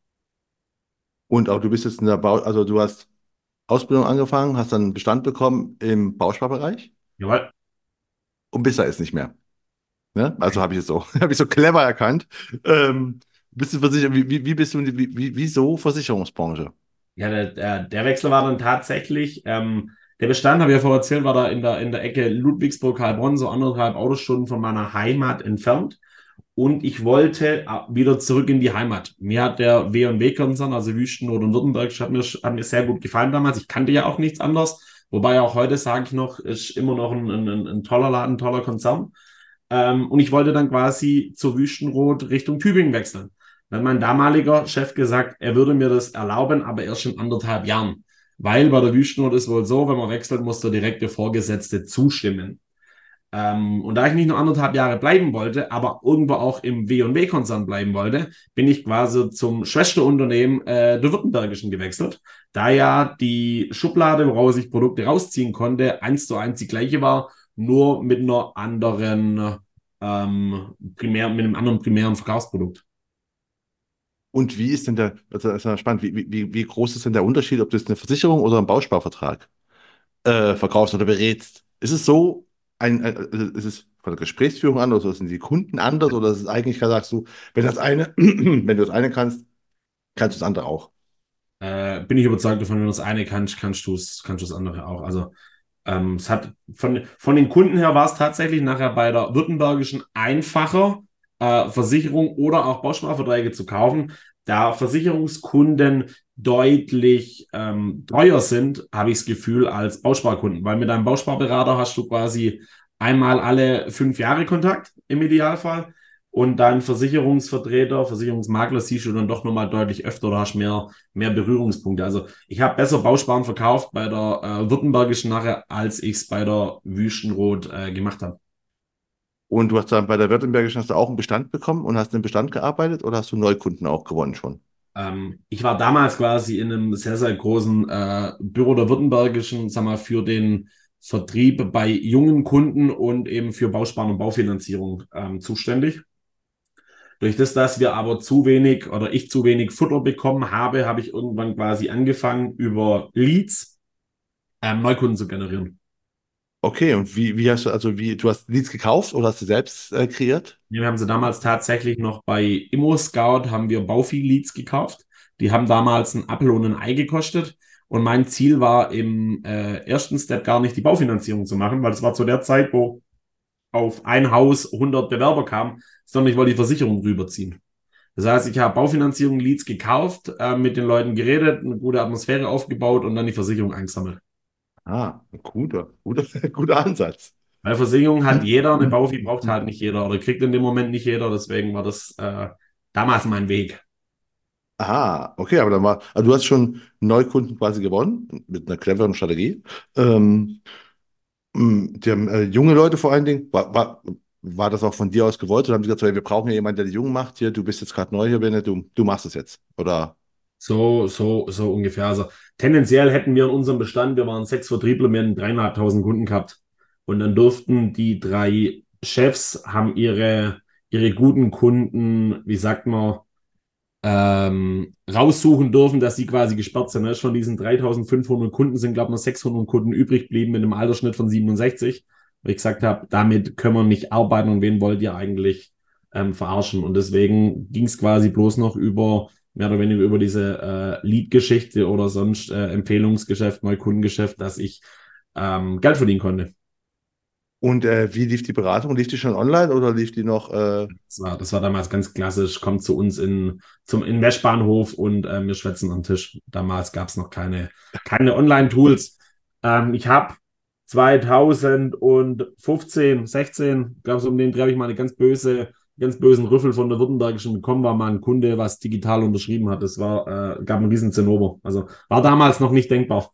und auch du bist jetzt in der also du hast Ausbildung angefangen, hast dann einen Bestand bekommen im Bausparbereich Jawohl. und bist da jetzt nicht mehr. Ne? Also habe ich es so, habe ich so clever erkannt. Bist du versichert, wie bist du, wieso Versicherungsbranche? Ja, der Wechsel war dann tatsächlich, der Bestand, habe ich ja vorher erzählt, war da in der Ecke Ludwigsburg-Heilbronn, so 1,5 Autostunden von meiner Heimat entfernt. Und ich wollte wieder zurück in die Heimat. Mir hat der W&W-Konzern, also Wüstenrot und Württemberg, hat mir sehr gut gefallen damals. Ich kannte ja auch nichts anderes. Wobei auch heute, sage ich noch, ist immer noch ein toller Laden, ein toller Konzern. Und ich wollte dann quasi zur Wüstenrot Richtung Tübingen wechseln. Dann hat mein damaliger Chef gesagt, er würde mir das erlauben, aber erst in 1,5 Jahren. Weil bei der Wüstenrot ist wohl so, wenn man wechselt, muss der direkte Vorgesetzte zustimmen. Und da ich nicht nur 1,5 Jahre bleiben wollte, aber irgendwo auch im W&W-Konzern bleiben wollte, bin ich quasi zum Schwesterunternehmen der Württembergischen gewechselt, da ja die Schublade, woraus ich Produkte rausziehen konnte, 1:1 die gleiche war, nur mit einer anderen mit einem anderen primären Verkaufsprodukt. Und wie ist denn der, also das ist ja spannend, wie groß ist denn der Unterschied, ob du jetzt eine Versicherung oder einen Bausparvertrag verkaufst oder berätst? Ist es so, also ist es von der Gesprächsführung anders oder sind die Kunden anders oder ist es eigentlich, sagst du, wenn das eine, wenn du das eine kannst, kannst du das andere auch? Bin ich überzeugt davon, wenn du das eine kannst, kannst du das andere auch. Also es hat von den Kunden her war es tatsächlich nachher bei der Württembergischen einfacher, Versicherung oder auch Bausparverträge zu kaufen. Da Versicherungskunden deutlich teuer sind, habe ich das Gefühl, als Bausparkunden. Weil mit einem Bausparberater hast du quasi einmal alle 5 Jahre Kontakt im Idealfall. Und dein Versicherungsvertreter, Versicherungsmakler siehst du dann doch nochmal deutlich öfter oder hast mehr Berührungspunkte. Also ich habe besser Bausparen verkauft bei der Württembergischen nachher, als ich es bei der Wüstenrot gemacht habe. Und du hast dann bei der Württembergischen hast du auch einen Bestand bekommen und hast im Bestand gearbeitet oder hast du Neukunden auch gewonnen schon? Ich war damals quasi in einem sehr, sehr großen Büro der Württembergischen, sag mal, für den Vertrieb bei jungen Kunden und eben für Bausparen und Baufinanzierung zuständig. Durch das, dass wir aber zu wenig oder ich zu wenig Futter bekommen habe, habe ich irgendwann quasi angefangen, über Leads Neukunden zu generieren. Okay, und wie hast du, also du hast Leads gekauft oder hast du selbst kreiert? Wir haben sie damals tatsächlich noch bei ImmoScout, haben wir Baufi-Leads gekauft. Die haben damals ein Apfel und ein Ei gekostet. Und mein Ziel war im ersten Step gar nicht die Baufinanzierung zu machen, weil es war zu der Zeit, wo auf ein Haus 100 Bewerber kamen, sondern ich wollte die Versicherung rüberziehen. Das heißt, ich habe Baufinanzierung Leads gekauft, mit den Leuten geredet, eine gute Atmosphäre aufgebaut und dann die Versicherung eingesammelt. Ah, ein guter, guter Ansatz. Weil Versicherung hat jeder, eine Baufi braucht halt nicht jeder oder kriegt in dem Moment nicht jeder. Deswegen war das damals mein Weg. Ah, okay, aber dann war, also du hast schon Neukunden quasi gewonnen mit einer cleveren Strategie. Ähm, Die haben junge Leute vor allen Dingen. War das auch von dir aus gewollt? Oder haben sie gesagt, so, hey, wir brauchen ja jemanden, der die Jungen macht? Hier, du bist jetzt gerade neu hier, Benne, du machst es jetzt. Oder? So ungefähr. Also tendenziell hätten wir in unserem Bestand, wir waren 6 Vertriebler, wir hätten 3.500 Kunden gehabt. Und dann durften die 3 Chefs haben ihre guten Kunden, wie sagt man, raussuchen dürfen, dass sie quasi gesperrt sind. Ne? Von diesen 3.500 Kunden sind, glaube ich, noch 600 Kunden übrig geblieben mit einem Altersschnitt von 67. Weil ich gesagt habe, damit können wir nicht arbeiten und wen wollt ihr eigentlich verarschen? Und deswegen ging es quasi bloß noch über mehr oder weniger über diese Lead-Geschichte oder sonst Empfehlungsgeschäft, Neukundengeschäft, dass ich Geld verdienen konnte. Und wie lief die Beratung? Lief die schon online oder lief die noch? Das war damals ganz klassisch, kommt zu uns in Westbahnhof und wir schwätzen am Tisch. Damals gab es noch keine Online-Tools. Ich habe 2015, 16, glaube so um den Dreh habe ich mal eine ganz bösen Rüffel von der Württembergischen bekommen, weil mal ein Kunde was digital unterschrieben hat. Das gab einen riesen Zinnober. Also war damals noch nicht denkbar.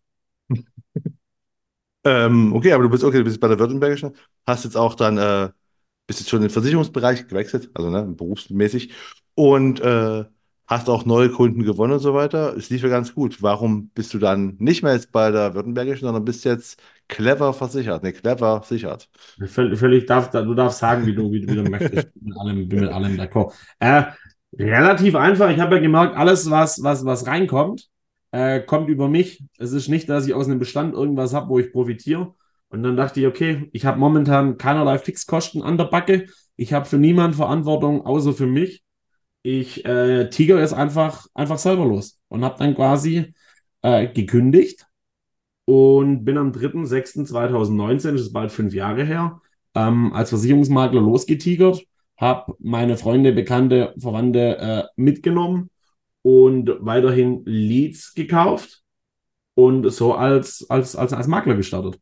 Okay, aber du bist bei der Württembergischen, hast jetzt auch dann, bist jetzt schon in den Versicherungsbereich gewechselt, also ne, berufsmäßig, und hast auch neue Kunden gewonnen und so weiter. Es lief ja ganz gut. Warum bist du dann nicht mehr jetzt bei der Württembergischen, sondern bist jetzt clever versichert? Ne, clever sichert. Völlig du darfst sagen, wie du möchtest. Bin mit allem d'accord. Relativ einfach. Ich habe ja gemerkt, alles, was reinkommt, kommt über mich. Es ist nicht, dass ich aus einem Bestand irgendwas habe, wo ich profitiere. Und dann dachte ich, okay, ich habe momentan keinerlei Fixkosten an der Backe. Ich habe für niemanden Verantwortung, außer für mich. Ich tiger jetzt einfach selber los und habe dann quasi gekündigt und bin am 3.6.2019, das ist bald 5 Jahre her, als Versicherungsmakler losgetigert, habe meine Freunde, Bekannte, Verwandte mitgenommen und weiterhin Leads gekauft und so als Makler gestartet.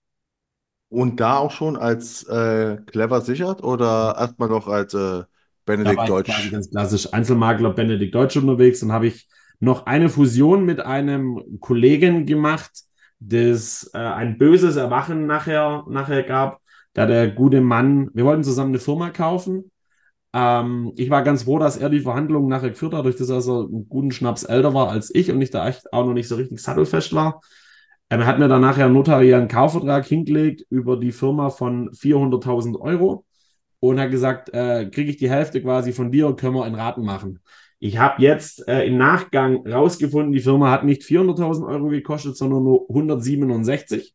Und da auch schon als clever sichert oder erstmal noch als Da war Benedikt ich quasi Deutsch? ganz klassisch Einzelmakler Benedikt Deutsch unterwegs. Dann habe ich noch eine Fusion mit einem Kollegen gemacht, das ein böses Erwachen nachher gab, da der gute Mann, wir wollten zusammen eine Firma kaufen. Ich war ganz froh, dass er die Verhandlungen nachher geführt hat, durch das er so einen guten Schnaps älter war als ich und ich da echt auch noch nicht so richtig sattelfest war. Er hat mir dann nachher einen notariellen Kaufvertrag hingelegt über die Firma von 400.000 Euro und hat gesagt, kriege ich die Hälfte quasi von dir, können wir in Raten machen. Ich habe jetzt im Nachgang rausgefunden, die Firma hat nicht 400.000 Euro gekostet, sondern nur 167.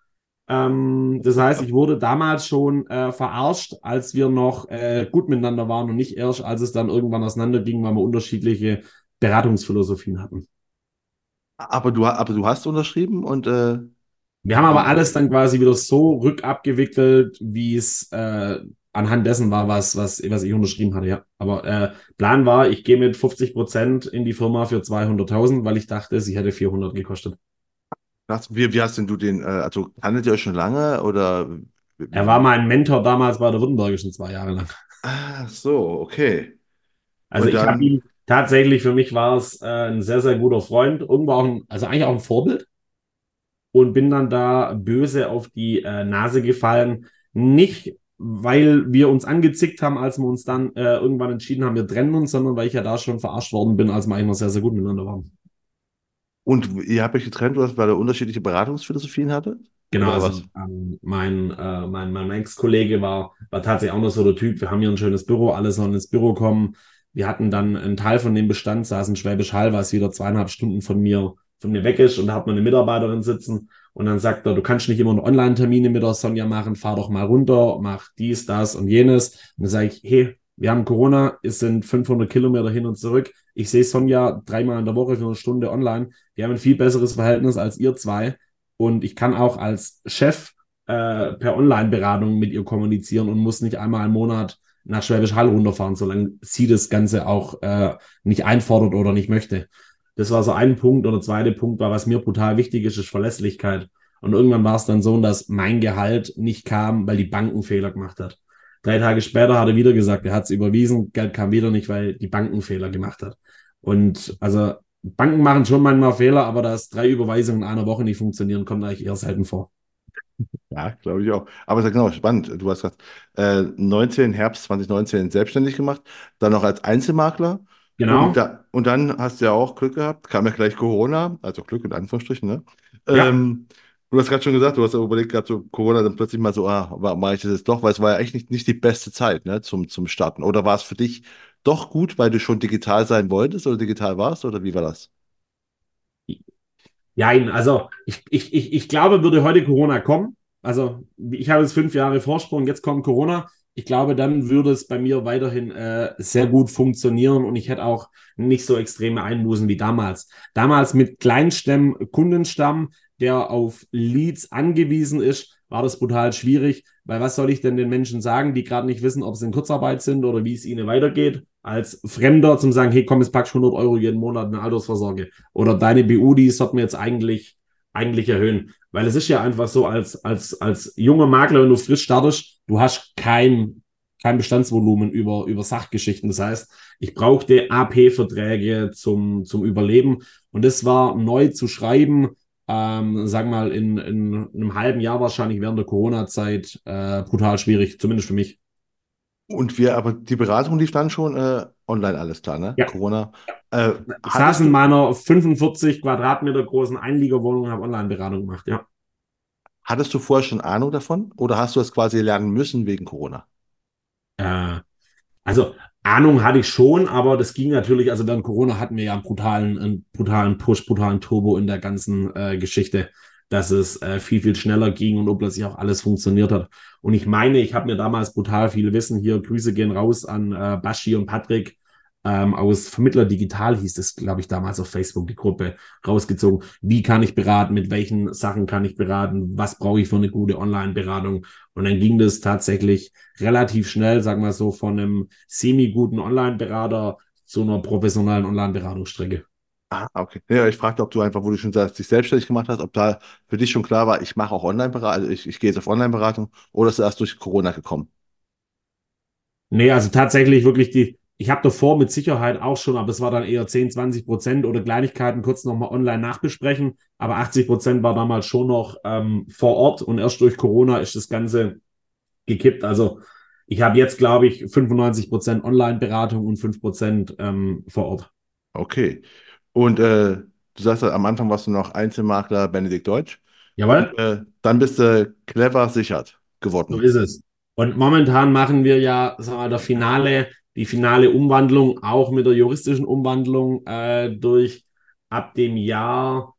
Das heißt, ich wurde damals schon verarscht, als wir noch gut miteinander waren und nicht erst, als es dann irgendwann auseinanderging, weil wir unterschiedliche Beratungsphilosophien hatten. Aber du hast unterschrieben und Wir haben aber alles dann quasi wieder so rückabgewickelt, wie es anhand dessen war, was ich unterschrieben hatte. Ja. Aber Plan war, ich gehe mit 50% in die Firma für 200.000, weil ich dachte, sie hätte 400 gekostet. wie hast denn du den, also kanntet ihr euch schon lange oder? Er war mein Mentor damals bei der Württembergischen 2 Jahre lang. Ach so, okay. Also Und ich habe dann, ihn tatsächlich, für mich war es ein sehr, sehr guter Freund, irgendwo auch also eigentlich auch ein Vorbild und bin dann da böse auf die Nase gefallen. Nicht, weil wir uns angezickt haben, als wir uns dann irgendwann entschieden haben, wir trennen uns, sondern weil ich ja da schon verarscht worden bin, als wir eigentlich noch sehr, sehr gut miteinander waren. und ihr habt euch getrennt, weil ihr unterschiedliche Beratungsphilosophien hattet? Genau, Oder also was? mein Ex-Kollege war tatsächlich auch noch so der Typ, wir haben hier ein schönes Büro, alle sollen ins Büro kommen. Wir hatten dann einen Teil von dem Bestand, saß in Schwäbisch Hall, was wieder 2,5 Stunden von mir weg ist und da hat man eine Mitarbeiterin sitzen und dann sagt er, du kannst nicht immer nur Online-Termine mit der Sonja machen, fahr doch mal runter, mach dies, das und jenes. Und dann sage ich, hey, wir haben Corona, es sind 500 Kilometer hin und zurück. Ich sehe Sonja 3-mal in der Woche für eine Stunde online. Wir haben ein viel besseres Verhältnis als ihr zwei. Und ich kann auch als Chef per Online-Beratung mit ihr kommunizieren und muss nicht einmal im Monat nach Schwäbisch Hall runterfahren, solange sie das Ganze auch nicht einfordert oder nicht möchte. Das war so ein Punkt. Oder zweiter Punkt war, was mir brutal wichtig ist Verlässlichkeit. Und irgendwann war es dann so, dass mein Gehalt nicht kam, weil die Bank einen Fehler gemacht hat. 3 Tage später hat er wieder gesagt, er hat es überwiesen, Geld kam wieder nicht, weil die Bank einen Fehler gemacht hat. Und also Banken machen schon manchmal Fehler, aber dass 3 Überweisungen in einer Woche nicht funktionieren, kommt eigentlich eher selten vor. Ja, glaube ich auch. Aber es ist ja genau spannend. Du hast gesagt, 19, Herbst 2019 selbstständig gemacht, dann noch als Einzelmakler. Genau. Und dann hast du ja auch Glück gehabt, kam ja gleich Corona, also Glück in Anführungsstrichen, ne? Ja. Du hast gerade schon gesagt, du hast ja überlegt gehabt, so Corona, dann plötzlich mal so, mache ich das jetzt doch, weil es war ja eigentlich nicht die beste Zeit, ne, zum Starten. Oder war es für dich doch gut, weil du schon digital sein wolltest oder digital warst, oder wie war das? Ja, also ich glaube, würde heute Corona kommen, also ich habe jetzt 5 Jahre Vorsprung, jetzt kommt Corona. Ich glaube, dann würde es bei mir weiterhin sehr gut funktionieren und ich hätte auch nicht so extreme Einbußen wie damals. Damals mit Kleinstamm, Kundenstamm, der auf Leads angewiesen ist, war das brutal schwierig, weil was soll ich denn den Menschen sagen, die gerade nicht wissen, ob sie in Kurzarbeit sind oder wie es ihnen weitergeht, als Fremder zum sagen, hey komm, jetzt packst du 100 € jeden Monat in eine Altersvorsorge. Oder deine BU, die sollten wir jetzt eigentlich erhöhen. Weil es ist ja einfach so, als junger Makler, wenn du frisch startest, du hast kein Bestandsvolumen über Sachgeschichten. Das heißt, ich brauchte AP-Verträge zum Überleben. Und das war neu zu schreiben, sagen wir mal, in einem halben Jahr wahrscheinlich während der Corona-Zeit brutal schwierig, zumindest für mich. Aber die Beratung lief dann schon online, alles klar, ne? Ja. Corona. Ich saß Hattest in du, meiner 45 Quadratmeter großen Einliegerwohnung und habe Online-Beratung gemacht, ja. hattest du vorher schon Ahnung davon oder hast du das quasi lernen müssen wegen Corona? Äh, also Ahnung hatte ich schon, aber das ging natürlich, also während Corona hatten wir ja einen brutalen Push, brutalen Turbo in der ganzen Geschichte, dass es viel schneller ging und ob plötzlich auch alles funktioniert hat. Und ich meine, ich habe mir damals brutal viel Wissen hier, Grüße gehen raus an Baschi und Patrick, aus Vermittler Digital hieß es, glaube ich, damals auf Facebook, die Gruppe rausgezogen. Wie kann ich beraten? Mit welchen Sachen kann ich beraten? Was brauche ich für eine gute Online-Beratung? Und dann ging das tatsächlich relativ schnell, sagen wir so, von einem semi-guten Online-Berater zu einer professionellen Online-Beratungsstrecke. Ah, okay. Ja, ich fragte, ob du einfach, wo du schon sagst, dich selbstständig gemacht hast, ob da für dich schon klar war, ich mache auch Online-Beratung, also ich gehe jetzt auf Online-Beratung oder ist das erst durch Corona gekommen? Nee, also tatsächlich wirklich ich habe davor mit Sicherheit auch schon, aber es war dann eher 10, 20% oder Kleinigkeiten kurz nochmal online nachbesprechen. Aber 80% war damals schon noch vor Ort und erst durch Corona ist das Ganze gekippt. Also ich habe jetzt, glaube ich, 95% Online-Beratung und 5% vor Ort. Okay. Und du sagst, am Anfang warst du noch Einzelmakler Benedikt Deutsch und Jawohl? dann bist du clever sichert So geworden. ist es. Und momentan machen wir ja, sagen wir mal, die finale Umwandlung auch mit der juristischen Umwandlung durch ab dem Jahr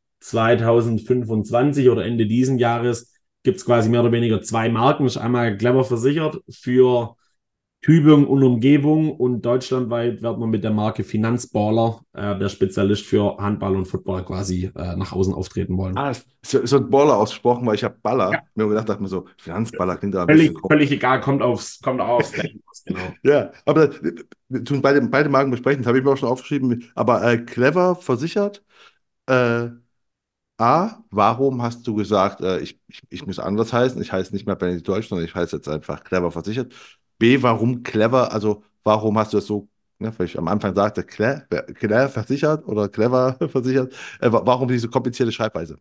2025 oder Ende diesen Jahres gibt es quasi mehr oder weniger zwei Marken. Das ist einmal Clever versichert für Tübingen und Umgebung und deutschlandweit wird man mit der Marke Finanzballer, der Spezialist für Handball und Football quasi nach außen auftreten wollen. Es wird Baller ausgesprochen, weil ich habe Ja, Baller. Mir gedacht, dachte mir so, Finanzballer klingt da ein bisschen völlig, komisch. völlig egal, kommt aufs Denken, genau. Ja, aber wir tun beide Marken besprechen, das habe ich mir auch schon aufgeschrieben. Aber clever versichert. Äh, warum hast du gesagt, ich muss anders heißen? Ich heiße nicht mehr Benedikt Deutsch, sondern ich heiße jetzt einfach clever versichert. B, warum clever? Also, warum hast du das so, ne, weil ich am Anfang sagte, clever versichert oder clever versichert? Warum diese komplizierte Schreibweise?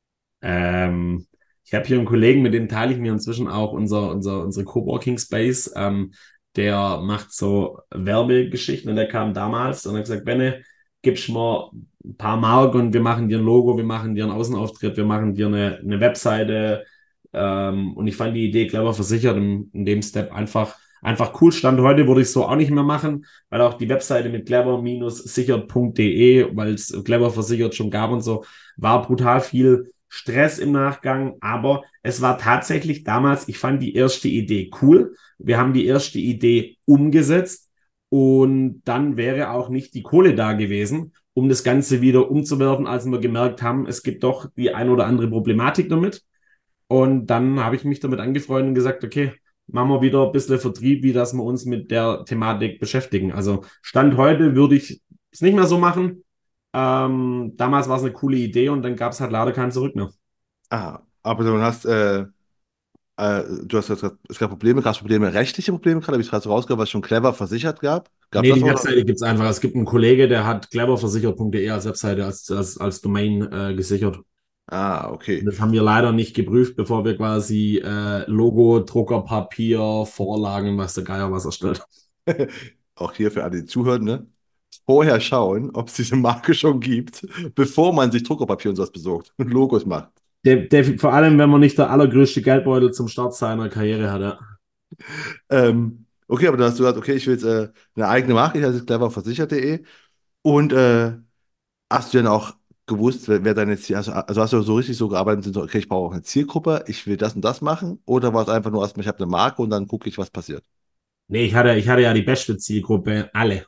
Ähm, Ich habe hier einen Kollegen, mit dem teile ich mir inzwischen auch unsere Coworking Space. Der macht so Werbegeschichten und der kam damals und hat gesagt, Benne, gibst mir ein paar Mark und wir machen dir ein Logo, wir machen dir einen Außenauftritt, wir machen dir eine Webseite. Und ich fand die Idee clever versichert in dem Step einfach cool. Stand heute würde ich so auch nicht mehr machen, weil auch die Webseite mit clever-sichert.de, weil es clever versichert schon gab und so, war brutal viel Stress im Nachgang, aber es war tatsächlich damals, ich fand die erste Idee cool. Wir haben die erste Idee umgesetzt und dann wäre auch nicht die Kohle da gewesen, um das Ganze wieder umzuwerfen, als wir gemerkt haben, es gibt doch die ein oder andere Problematik damit. Und dann habe ich mich damit angefreundet und gesagt, okay, machen wir wieder ein bisschen Vertrieb, wie dass wir uns mit der Thematik beschäftigen. Also Stand heute würde ich es nicht mehr so machen. Damals war es eine coole Idee und dann gab es halt leider kein Zurück mehr. Aber du hast gesagt, es gab Probleme, rechtliche Probleme gerade, habe ich gerade so rausgehört, was schon clever versichert gab. Gab es Nee, das die oder? Webseite gibt es einfach. Es gibt einen Kollege, der hat cleverversichert.de als Webseite, als Domain gesichert. Ah, Und okay. das haben wir leider nicht geprüft, bevor wir quasi Logo, Druckerpapier, Vorlagen, was der Geier was erstellt haben. Auch hier für alle, die zuhören, ne? Vorher schauen, ob es diese Marke schon gibt, bevor man sich Druckerpapier und sowas besorgt und Logos macht. Vor allem, wenn man nicht der allergrößte Geldbeutel zum Start seiner Karriere hat. Ja. Okay, aber dann hast du gesagt, okay, ich will jetzt eine eigene Marke, ich heiße jetzt cleverversichert.de. Und hast du denn auch gewusst, wer deine Ziel, also hast du so richtig so gearbeitet, so, okay, ich brauche auch eine Zielgruppe, ich will das und das machen? Oder war es einfach nur erstmal, ich habe eine Marke und dann gucke ich, was passiert? Nee, ich hatte ja die beste Zielgruppe, alle.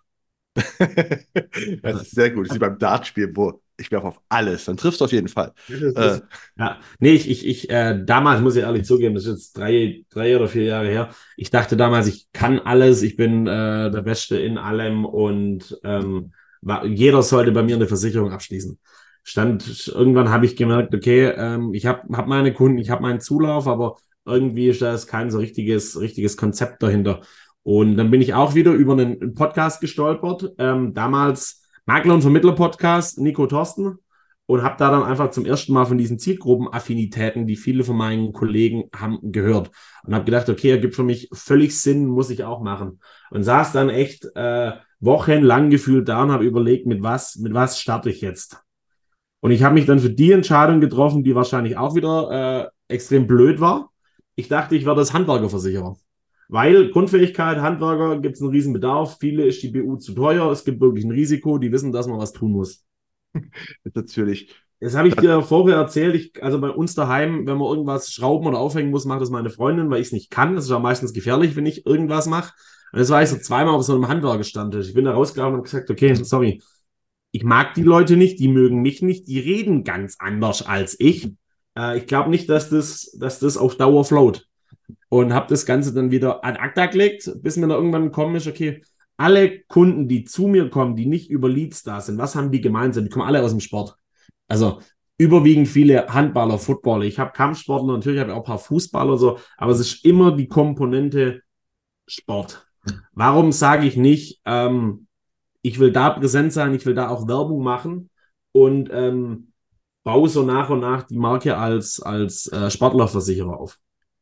Das Also, ist sehr gut. Das ist wie beim Dartspiel, wo ich werfe auf alles. Dann triffst du auf jeden Fall. Äh, ja, nee, damals muss ich ehrlich zugeben, das ist jetzt 3 oder 4 Jahre her. Ich dachte damals, ich kann alles, ich bin der Beste in allem und jeder sollte bei mir eine Versicherung abschließen. Irgendwann habe ich gemerkt, okay, ich hab meine Kunden, ich habe meinen Zulauf, aber irgendwie ist da jetzt kein so richtiges Konzept dahinter. Und dann bin ich auch wieder über einen Podcast gestolpert, damals Makler- und Vermittler-Podcast, Nico Thorsten und habe da dann einfach zum ersten Mal von diesen Zielgruppenaffinitäten, die viele von meinen Kollegen haben, gehört und habe gedacht, okay, ergibt für mich völlig Sinn, muss ich auch machen und saß dann echt wochenlang gefühlt da und habe überlegt, mit was starte ich jetzt? Und ich habe mich dann für die Entscheidung getroffen, die wahrscheinlich auch wieder extrem blöd war. Ich dachte, ich werde das Handwerkerversicherer. Weil Grundfähigkeit, Handwerker gibt es einen riesen Bedarf. Viele ist die BU zu teuer. Es gibt wirklich ein Risiko. Die wissen, dass man was tun muss. ist natürlich, Das habe ich dir vorher erzählt. Also bei uns daheim, wenn man irgendwas schrauben oder aufhängen muss, macht das meine Freundin, weil ich es nicht kann. Das ist ja meistens gefährlich, wenn ich irgendwas mache. Und das war ich so zweimal auf so einem Handwerkerstand. Ich bin da rausgelaufen und habe gesagt, okay, sorry, ich mag die Leute nicht, die mögen mich nicht, die reden ganz anders als ich. Ich glaube nicht, dass das auf Dauer float. Und habe das Ganze dann wieder ad acta gelegt, bis mir da irgendwann gekommen ist, okay, alle Kunden, die zu mir kommen, die nicht über Leads da sind, was haben die gemeinsam? Die kommen alle aus dem Sport. Also überwiegend viele Handballer, Footballer. Ich habe Kampfsportler, natürlich habe ich auch ein paar Fußballer, so, aber es ist immer die Komponente Sport. Warum sage ich nicht, ich will da präsent sein, ich will da auch Werbung machen und baue so nach und nach die Marke als Sportlerversicherer auf?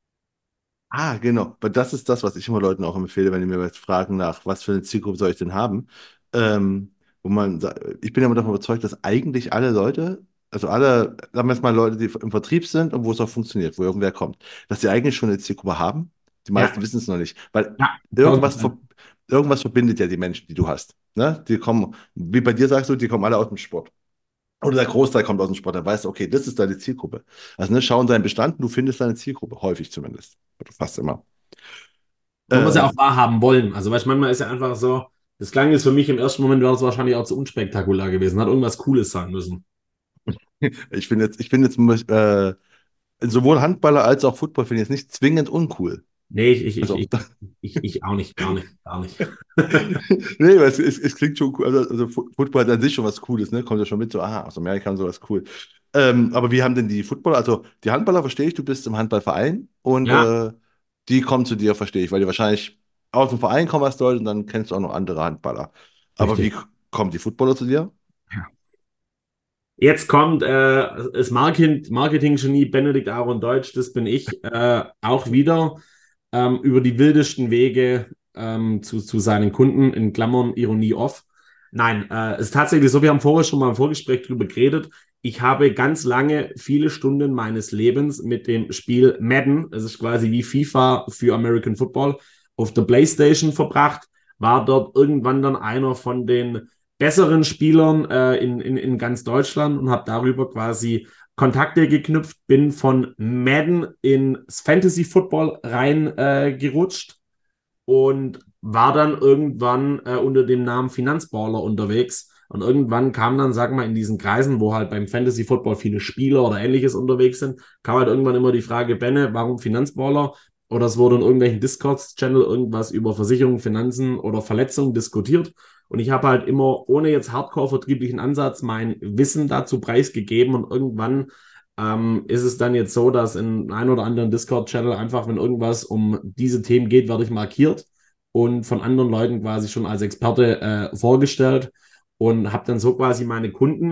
genau. Weil das ist das, was ich immer Leuten auch empfehle, wenn die mir jetzt fragen nach, was für eine Zielgruppe soll ich denn haben? Wo man, ich bin aber davon überzeugt, dass eigentlich alle Leute, also alle, sagen wir jetzt mal Leute, die im Vertrieb sind und wo es auch funktioniert, wo irgendwer kommt, dass sie eigentlich schon eine Zielgruppe haben. Die meisten Ja, wissen es noch nicht, weil ja, irgendwas, 1000%. irgendwas verbindet ja die Menschen, die du hast. Ne? Die kommen, wie bei dir sagst du, die kommen alle aus dem Sport. Oder der Großteil kommt aus dem Sport, dann weißt du, okay, das ist deine Zielgruppe. Also ne, schau in deinen Bestand, du findest deine Zielgruppe, häufig zumindest. Oder fast immer. Man muss ja Äh, auch wahrhaben wollen. Also, weißt du, manchmal ist ja einfach so, das klang jetzt für mich im ersten Moment, wäre es wahrscheinlich auch zu unspektakulär gewesen, hat irgendwas Cooles sein müssen. ich finde jetzt sowohl Handballer als auch Football finde ich jetzt nicht zwingend uncool. Nee, Also, ich auch nicht, gar nicht, gar nicht. nee, weil es klingt schon cool. Also Football hat an sich schon was Cooles, ne? Kommt ja schon mit so, aus Amerika und sowas cool. Aber wie haben denn die Footballer, also die Handballer verstehe ich, du bist im Handballverein und Ja, die kommen zu dir, verstehe ich, weil die wahrscheinlich aus dem Verein kommen als Leute und dann kennst du auch noch andere Handballer. Aber wie richtig. kommen die Footballer zu dir? Jetzt kommt das Marketing-Genie Benedikt Aaron Deutsch, das bin ich, auch wieder über die wildesten Wege zu seinen Kunden, in Klammern Ironie off. Nein, es ist tatsächlich so, wir haben vorher schon mal im Vorgespräch drüber geredet. Ich habe ganz lange viele Stunden meines Lebens mit dem Spiel Madden, es ist quasi wie FIFA für American Football, auf der PlayStation verbracht, war dort irgendwann dann einer von den besseren Spielern in ganz Deutschland und habe darüber quasi Kontakte geknüpft, bin von Madden ins Fantasy Football rein gerutscht und war dann irgendwann unter dem Namen Finanzballer unterwegs. Und irgendwann kam dann, sag mal, in diesen Kreisen, wo halt beim Fantasy Football viele Spieler oder ähnliches unterwegs sind, kam halt irgendwann immer die Frage, Benne, warum Finanzballer? Oder es wurde in irgendwelchen Discord-Channel irgendwas über Versicherungen, Finanzen oder Verletzungen diskutiert. Und ich habe halt immer, ohne jetzt hardcore-vertrieblichen Ansatz, mein Wissen dazu preisgegeben. Und irgendwann ist es dann jetzt so, dass in einem oder anderen Discord-Channel einfach, wenn irgendwas um diese Themen geht, werde ich markiert und von anderen Leuten quasi schon als Experte vorgestellt und habe dann so quasi meine Kunden.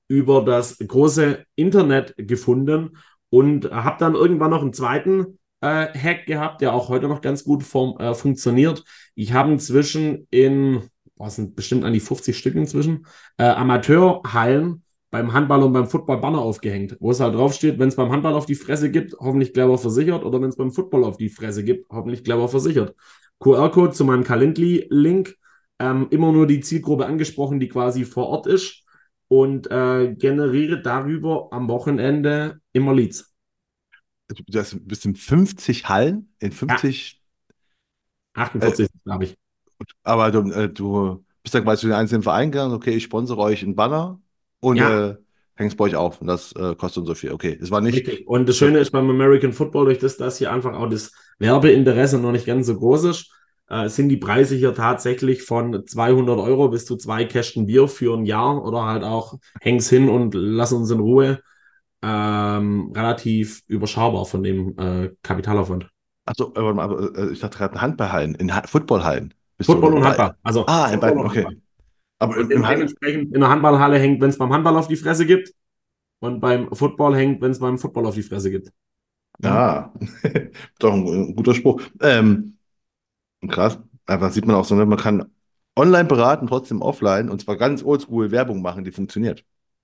über das große Internet gefunden und habe dann irgendwann noch einen zweiten Hack gehabt, der auch heute noch ganz gut funktioniert. Ich habe inzwischen was sind bestimmt an die 50 Stück inzwischen, Amateurhallen beim Handball und beim Football Banner aufgehängt, wo es halt draufsteht, wenn es beim Handball auf die Fresse gibt, hoffentlich clever versichert, oder wenn es beim Football auf die Fresse gibt, hoffentlich clever versichert. QR-Code zu meinem Calendly-Link, immer nur die Zielgruppe angesprochen, die quasi vor Ort ist und generiere darüber am Wochenende immer Leads. Du bist in 50 Hallen, in Ja, 50, äh, 48, glaube ich. aber du bist dann quasi zu den einzelnen Vereinen gegangen, okay, ich sponsere euch einen Banner und Ja, hängst bei euch auf und das kostet uns so viel. Okay, es war nicht, richtig. Und das das, Schöne ist beim American Football, durch das hier einfach auch das Werbeinteresse noch nicht ganz so groß ist, sind die Preise hier tatsächlich von 200 Euro bis zu 2 Kästen Bier für ein Jahr oder halt auch häng's hin und lass uns in Ruhe. Relativ überschaubar von dem Kapitalaufwand. achso, warte mal, aber, ich dachte gerade in Handballhallen, in ha Footballhallen bist du Football und bei, Handball. Also ah, in Football beiden, und Handball. okay. Aber Und im Hand, dementsprechend in der Handballhalle hängt, wenn es beim Handball auf die Fresse gibt. Und beim Football hängt, wenn es beim Football auf die Fresse gibt. Mhm. ja, doch ein guter Spruch. Krass, einfach sieht man auch so, ne? Man kann online beraten, trotzdem offline und zwar ganz oldschool Werbung machen, die funktioniert.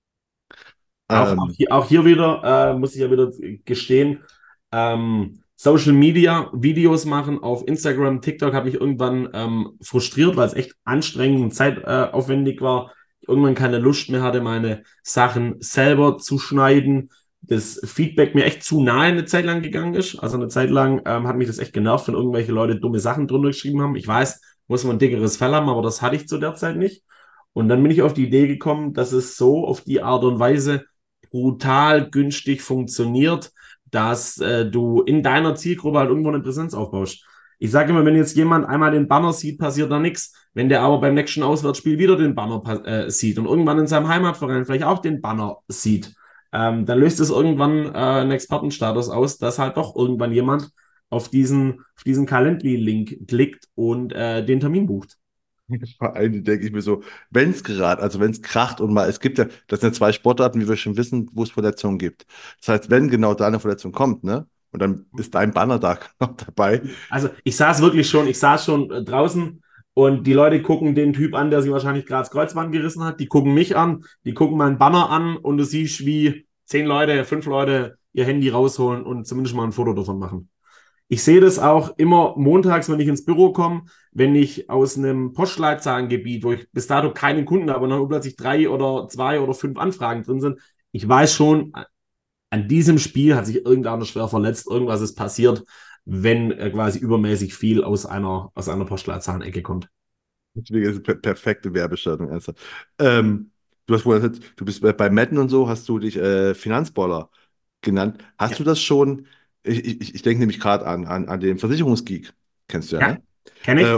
Ähm, Auch hier wieder, muss ich ja wieder gestehen, Social Media Videos machen auf Instagram, TikTok hat mich irgendwann frustriert, weil es echt anstrengend und zeitaufwendig war. Ich irgendwann keine Lust mehr hatte, meine Sachen selber zu schneiden. Das Feedback mir echt zu nahe eine Zeit lang gegangen ist. Also eine Zeit lang hat mich das echt genervt, wenn irgendwelche Leute dumme Sachen drunter geschrieben haben. Ich weiß, muss man ein dickeres Fell haben, aber das hatte ich zu der Zeit nicht. Und dann bin ich auf die Idee gekommen, dass es so auf die Art und Weise brutal günstig funktioniert, dass du in deiner Zielgruppe halt irgendwo eine Präsenz aufbaust. Ich sage immer, wenn jetzt jemand einmal den Banner sieht, passiert da nichts. Wenn der aber beim nächsten Auswärtsspiel wieder den Banner sieht und irgendwann in seinem Heimatverein vielleicht auch den Banner sieht, dann löst es irgendwann einen Expertenstatus aus, dass halt doch irgendwann jemand auf diesen Calendly-Link klickt und den Termin bucht. Vor allem denke ich mir so, wenn es gerade, also wenn es kracht und mal, es gibt ja, das sind ja zwei Sportarten, wie wir schon wissen, wo es Verletzungen gibt. Das heißt, wenn genau da eine Verletzung kommt, ne, und dann ist dein Banner da noch dabei. Also ich saß schon draußen und die Leute gucken den Typ an, der sich wahrscheinlich gerade das Kreuzband gerissen hat. Die gucken mich an, die gucken meinen Banner an und du siehst, wie 10 Leute, 5 Leute ihr Handy rausholen und zumindest mal ein Foto davon machen. Ich sehe das auch immer montags, wenn ich ins Büro komme, wenn ich aus einem Postleitzahlengebiet, wo ich bis dato keinen Kunden habe und dann plötzlich 3 oder 2 oder 5 Anfragen drin sind. Ich weiß schon, an diesem Spiel hat sich irgendeiner schwer verletzt, irgendwas ist passiert, wenn quasi übermäßig viel aus einer Postleitzahlenecke kommt. Deswegen ist es perfekte Werbestattung. Ernsthaft. Du hast vorhin gesagt, du bist bei Madden und so, hast du dich Finanzballer genannt. Ja, Hast du das schon? Ich denke nämlich gerade an den Versicherungsgeek. Kennst du ja, ja, ne? kenne ich.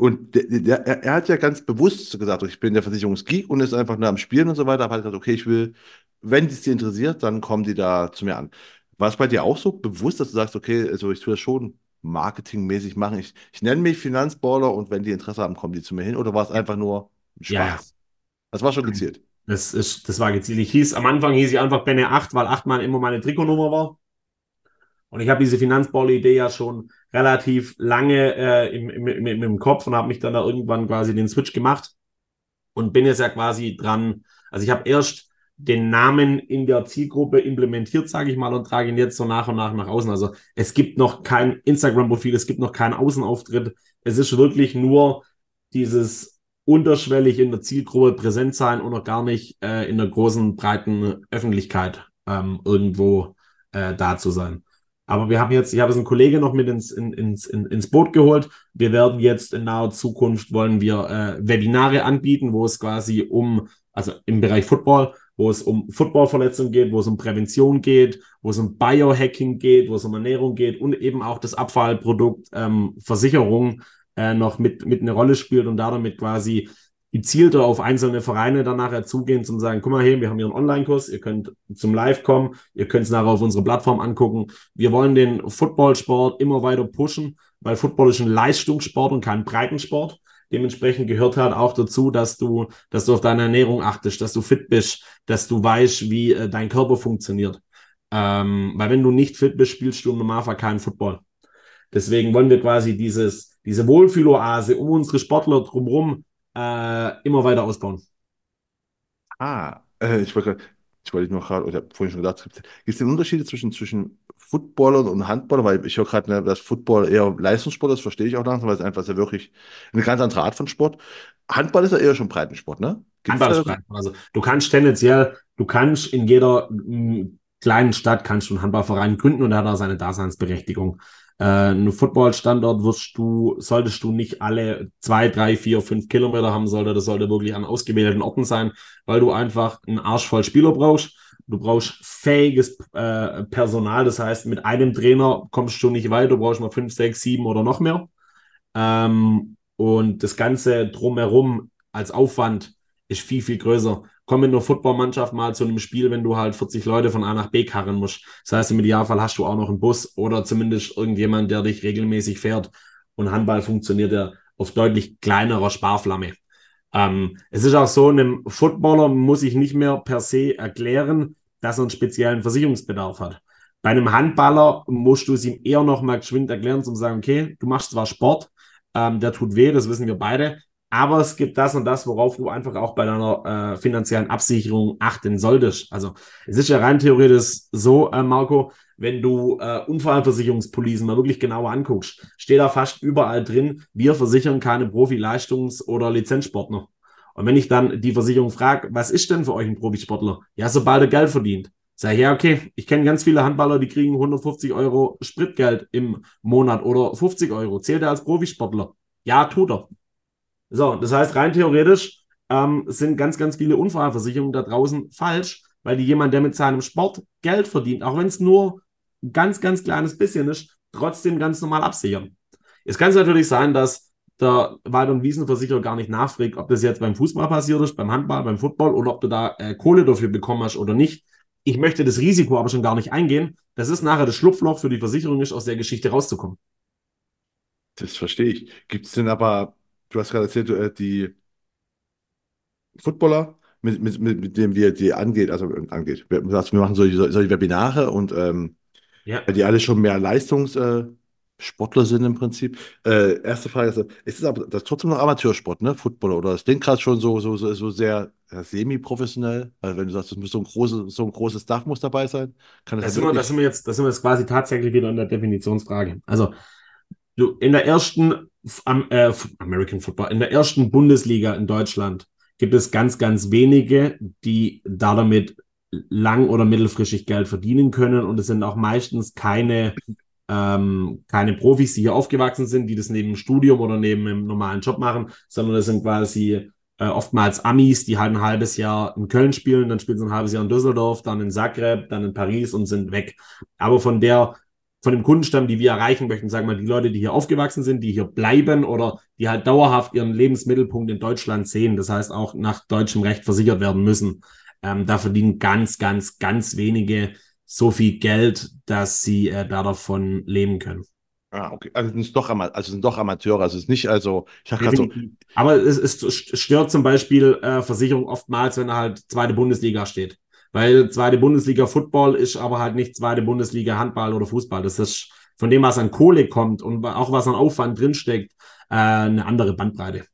Er hat ja ganz bewusst gesagt, ich bin der Versicherungsgeek und ist einfach nur am Spielen und so weiter, aber hat gesagt, okay, ich will, wenn es dir interessiert, dann kommen die da zu mir an. War es bei dir auch so bewusst, dass du sagst, okay, also ich tue das schon marketingmäßig machen? Ich nenne mich Finanzballer und wenn die Interesse haben, kommen die zu mir hin oder war es einfach nur Ja, ja. Spaß? Das war schon gezielt. Das war gezielt. Am Anfang hieß ich einfach Benne 8, weil 8 mal immer meine Trikotnummer war. Und ich habe diese Finanzballer-Idee ja schon relativ lange im Kopf und habe mich dann da irgendwann quasi den Switch gemacht und bin jetzt ja quasi dran. Also ich habe erst den Namen in der Zielgruppe implementiert, sage ich mal, und trage ihn jetzt so nach und nach außen. Also es gibt noch kein Instagram-Profil, es gibt noch keinen Außenauftritt. Es ist wirklich nur dieses unterschwellig in der Zielgruppe präsent sein und noch gar nicht in der großen, breiten Öffentlichkeit irgendwo da zu sein. Aber ich habe jetzt einen Kollegen noch mit ins Boot geholt. Wir werden jetzt in naher Zukunft wollen wir Webinare anbieten, wo es quasi also im Bereich Football, wo es um Footballverletzungen geht, wo es um Prävention geht, wo es um Biohacking geht, wo es um Ernährung geht und eben auch das Abfallprodukt Versicherung noch mit eine Rolle spielt und damit quasi gezielter auf einzelne Vereine dann nachher zugehen, zum sagen, guck mal, hey, wir haben hier einen Online-Kurs, ihr könnt zum Live kommen, ihr könnt es nachher auf unserer Plattform angucken. Wir wollen den Footballsport immer weiter pushen, weil Football ist ein Leistungssport und kein Breitensport. Dementsprechend gehört halt auch dazu, dass du auf deine Ernährung achtest, dass du fit bist, dass du weißt, wie dein Körper funktioniert. Weil wenn du nicht fit bist, spielst du im Normalfall keinen Football. Deswegen wollen wir quasi diese Wohlfühloase um unsere Sportler drumherum immer weiter ausbauen. Ich wollte noch gerade, oder ich habe vorhin schon gedacht, gibt es denn Unterschiede zwischen Footballern und Handballern? Weil ich höre gerade, ne, dass Football eher Leistungssport ist, verstehe ich auch langsam, weil es einfach ist ja wirklich eine ganz andere Art von Sport. Handball ist ja eher schon Breitensport, ne? Gibt es Handball ist da? frei. Also du kannst in jeder kleinen Stadt kannst du einen Handballverein gründen und er hat auch seine Daseinsberechtigung. Einen Footballstandort solltest du nicht alle 2, 3, 4, 5 Kilometer haben das sollte wirklich an ausgewählten Orten sein, weil du einfach einen Arsch voll Spieler brauchst. Du brauchst fähiges Personal, das heißt, mit einem Trainer kommst du nicht weiter, du brauchst mal 5, 6, 7 oder noch mehr. Und das Ganze drumherum als Aufwand ist viel, viel größer. Komm mit einer Footballmannschaft mal zu einem Spiel, wenn du halt 40 Leute von A nach B karren musst. Das heißt, im Idealfall hast du auch noch einen Bus oder zumindest irgendjemand, der dich regelmäßig fährt. Und Handball funktioniert ja auf deutlich kleinerer Sparflamme. Es ist auch so, einem Footballer muss ich nicht mehr per se erklären, dass er einen speziellen Versicherungsbedarf hat. Bei einem Handballer musst du es ihm eher noch mal geschwind erklären, um zu sagen, okay, du machst zwar Sport, der tut weh, das wissen wir beide, aber es gibt das und das, worauf du einfach auch bei deiner finanziellen Absicherung achten solltest. Also es ist ja rein theoretisch so, Marco, wenn du Unfallversicherungspolicen mal wirklich genauer anguckst, steht da fast überall drin, wir versichern keine Profi-Leistungs- oder Lizenzsportler. Und wenn ich dann die Versicherung frage, was ist denn für euch ein Profisportler? Ja, sobald er Geld verdient. Sag ich, ja, okay, ich kenne ganz viele Handballer, die kriegen 150 Euro Spritgeld im Monat oder 50 Euro. Zählt er als Profisportler? Ja, tut er. So, das heißt, rein theoretisch sind ganz, ganz viele Unfallversicherungen da draußen falsch, weil die jemand, der mit seinem Sport Geld verdient, auch wenn es nur ein ganz, ganz kleines bisschen ist, trotzdem ganz normal absichern. Es kann natürlich sein, dass der Wald- und Wiesenversicherer gar nicht nachfragt, ob das jetzt beim Fußball passiert ist, beim Handball, beim Football oder ob du da Kohle dafür bekommen hast oder nicht. Ich möchte das Risiko aber schon gar nicht eingehen. Das ist nachher das Schlupfloch für die Versicherung, ist aus der Geschichte rauszukommen. Das verstehe ich. Gibt es denn aber, du hast gerade erzählt, die Footballer, mit dem wir die angeht, also angeht. Wir machen solche Webinare und Ja. weil die alle schon mehr Sportler sind im Prinzip. Erste Frage ist es aber das ist trotzdem noch Amateursport, ne? Footballer, oder ist den gerade schon so sehr semi-professionell? Also wenn du sagst, so ein großes Staff muss dabei sein, kann das ja wirklich. Da sind wir jetzt quasi tatsächlich wieder in der Definitionsfrage. Also du in der ersten American Football, in der ersten Bundesliga in Deutschland gibt es ganz, ganz wenige, die damit lang- oder mittelfristig Geld verdienen können. Und es sind auch meistens keine Profis, die hier aufgewachsen sind, die das neben dem Studium oder neben einem normalen Job machen, sondern das sind quasi oftmals Amis, die halt ein halbes Jahr in Köln spielen, dann spielen sie ein halbes Jahr in Düsseldorf, dann in Zagreb, dann in Paris und sind weg. Aber von dem Kundenstamm, die wir erreichen möchten, sagen wir mal, die Leute, die hier aufgewachsen sind, die hier bleiben oder die halt dauerhaft ihren Lebensmittelpunkt in Deutschland sehen, das heißt auch nach deutschem Recht versichert werden müssen, da verdienen ganz, ganz, ganz wenige so viel Geld, dass sie da davon leben können. Ah, okay. Also sind doch Amateure. Also es ist nicht, also, ich sag gerade so, Definitiv. Aber es stört zum Beispiel Versicherung oftmals, wenn er halt zweite Bundesliga steht. Weil zweite Bundesliga Football ist aber halt nicht zweite Bundesliga Handball oder Fußball. Das ist von dem, was an Kohle kommt und auch was an Aufwand drinsteckt, eine andere Bandbreite.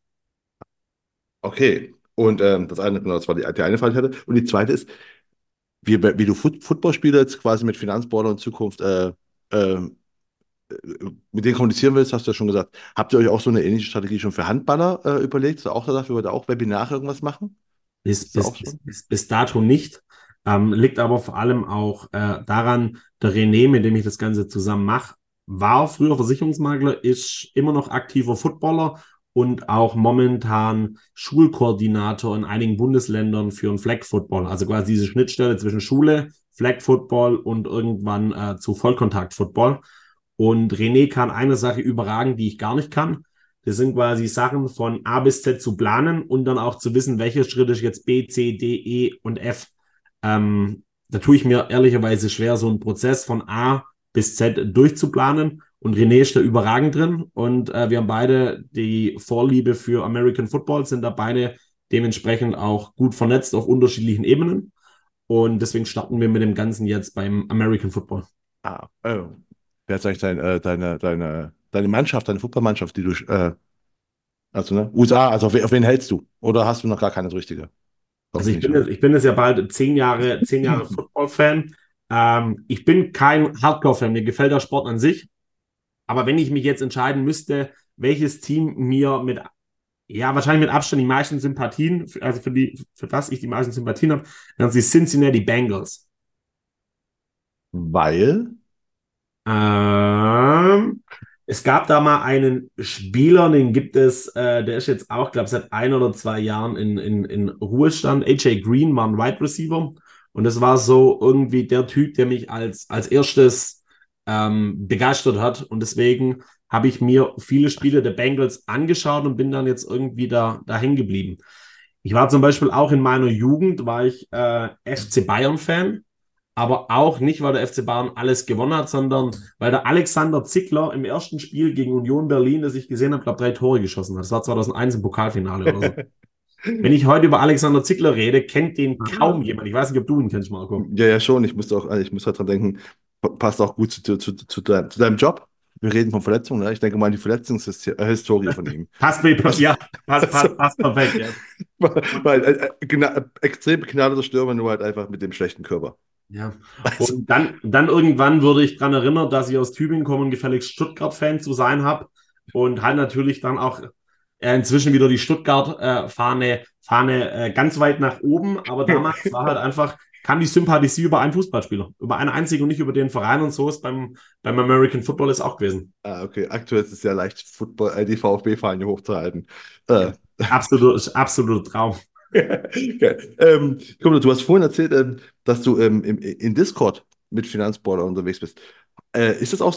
okay. Und das eine, genau, das war die eine Frage, die ich hatte. Und die zweite ist, wie du Footballspieler jetzt quasi mit Finanzbordern in Zukunft mit denen kommunizieren willst, hast du ja schon gesagt. Habt ihr euch auch so eine ähnliche Strategie schon für Handballer überlegt? Hast du auch gesagt, wir wollten auch Webinare irgendwas machen? Bis, Ist das bis, auch bis, schon? bis, bis dato nicht. Liegt aber vor allem auch daran, der René, mit dem ich das Ganze zusammen mache, war früher Versicherungsmakler, ist immer noch aktiver Footballer und auch momentan Schulkoordinator in einigen Bundesländern für einen Flag Football. Also quasi diese Schnittstelle zwischen Schule, Flag Football und irgendwann zu Vollkontakt Football. Und René kann eine Sache überragen, die ich gar nicht kann. Das sind quasi Sachen von A bis Z zu planen und dann auch zu wissen, welche Schritte ist jetzt B, C, D, E und F. Da tue ich mir ehrlicherweise schwer, so einen Prozess von A bis Z durchzuplanen. und René ist da überragend drin. Und wir haben beide die Vorliebe für American Football, sind da beide dementsprechend auch gut vernetzt auf unterschiedlichen Ebenen. Und deswegen starten wir mit dem Ganzen jetzt beim American Football. Wer ist eigentlich deine Mannschaft, deine Fußballmannschaft, die du, also, ne? USA, also auf wen hältst du? Oder hast du noch gar keine so richtige? Glaube Also ich nicht, oder? ich bin jetzt ja bald 10 Jahre Football-Fan. Ich bin kein Hardcore-Fan, mir gefällt der Sport an sich. Aber wenn ich mich jetzt entscheiden müsste, welches Team mir ja, wahrscheinlich mit Abstand die meisten Sympathien, also für das ich die meisten Sympathien habe, dann sind die Cincinnati Bengals. Weil, Ähm, Es gab da mal einen Spieler, den gibt es, der ist jetzt auch, glaube ich, seit 1 oder 2 Jahren in Ruhestand. AJ Green war ein Wide Receiver. Und das war so irgendwie der Typ, der mich als erstes begeistert hat. Und deswegen habe ich mir viele Spiele der Bengals angeschaut und bin dann jetzt irgendwie da hängen geblieben. Ich war zum Beispiel auch in meiner Jugend, war ich FC Bayern-Fan, aber auch nicht, weil der FC Bayern alles gewonnen hat, sondern weil der Alexander Zickler im ersten Spiel gegen Union Berlin, das ich gesehen habe, glaube 3 Tore geschossen hat. Das war 2001 im Pokalfinale oder so. Wenn ich heute über Alexander Zickler rede, kennt den kaum jemand. Ich weiß nicht, ob du ihn kennst, Marco. ja, ja, schon, ich muss halt dran denken, passt auch gut zu deinem Job. Wir reden von Verletzungen, ne? Ich denke mal an die Verletzungshistorie von ihm. Passt mir, Also, ja, also, passt perfekt, ja. Und, weil, extrem begnadeter Stürmer, nur halt einfach mit dem schlechten Körper. ja. Also, Und dann irgendwann wurde ich daran erinnert, dass ich aus Tübingen komme und gefälligst Stuttgart-Fan zu sein habe. Und halt natürlich dann auch inzwischen wieder die Stuttgart-Fahne ganz weit nach oben. Aber damals war halt einfach, kam die Sympathie über einen Fußballspieler, über einen einzigen und nicht über den Verein. Und so ist beim American Football ist auch gewesen. okay, aktuell ist es ja leicht, die VfB-Fahne hochzuhalten. Ja. Äh, Absoluter Traum. ja. Komm, du hast vorhin erzählt, dass du in Discord mit Finanzballer unterwegs bist. Ist das auch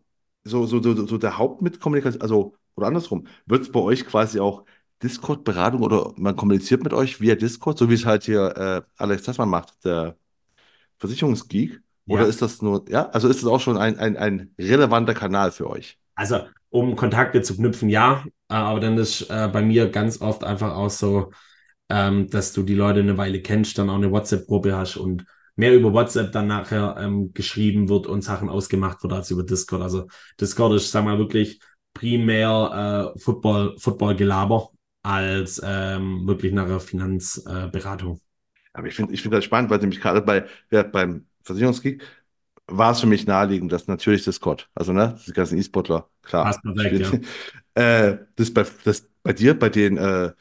so der Hauptmitkommunikation, also, oder andersrum, wird es bei euch quasi auch Discord-Beratung oder man kommuniziert mit euch via Discord, so wie es halt hier Alex Tassmann macht, der Versicherungsgeek? Oder Ja. ist das nur, ja, also ist das auch schon ein relevanter Kanal für euch? Also, um Kontakte zu knüpfen, ja. Aber dann ist bei mir ganz oft einfach auch so, dass du die Leute eine Weile kennst, dann auch eine WhatsApp-Gruppe hast und mehr über WhatsApp dann nachher geschrieben wird und Sachen ausgemacht wird als über Discord. Also Discord ist, sag mal, wirklich primär Football-Gelaber als wirklich nachher Finanzberatung. Aber ich finde das spannend, weil nämlich gerade beim Versicherungsgeek war es für mich naheliegend, dass natürlich Discord, also ne, die ganzen E-Sportler, klar, Passt perfekt, ja. spielen. Das bei dir, bei den,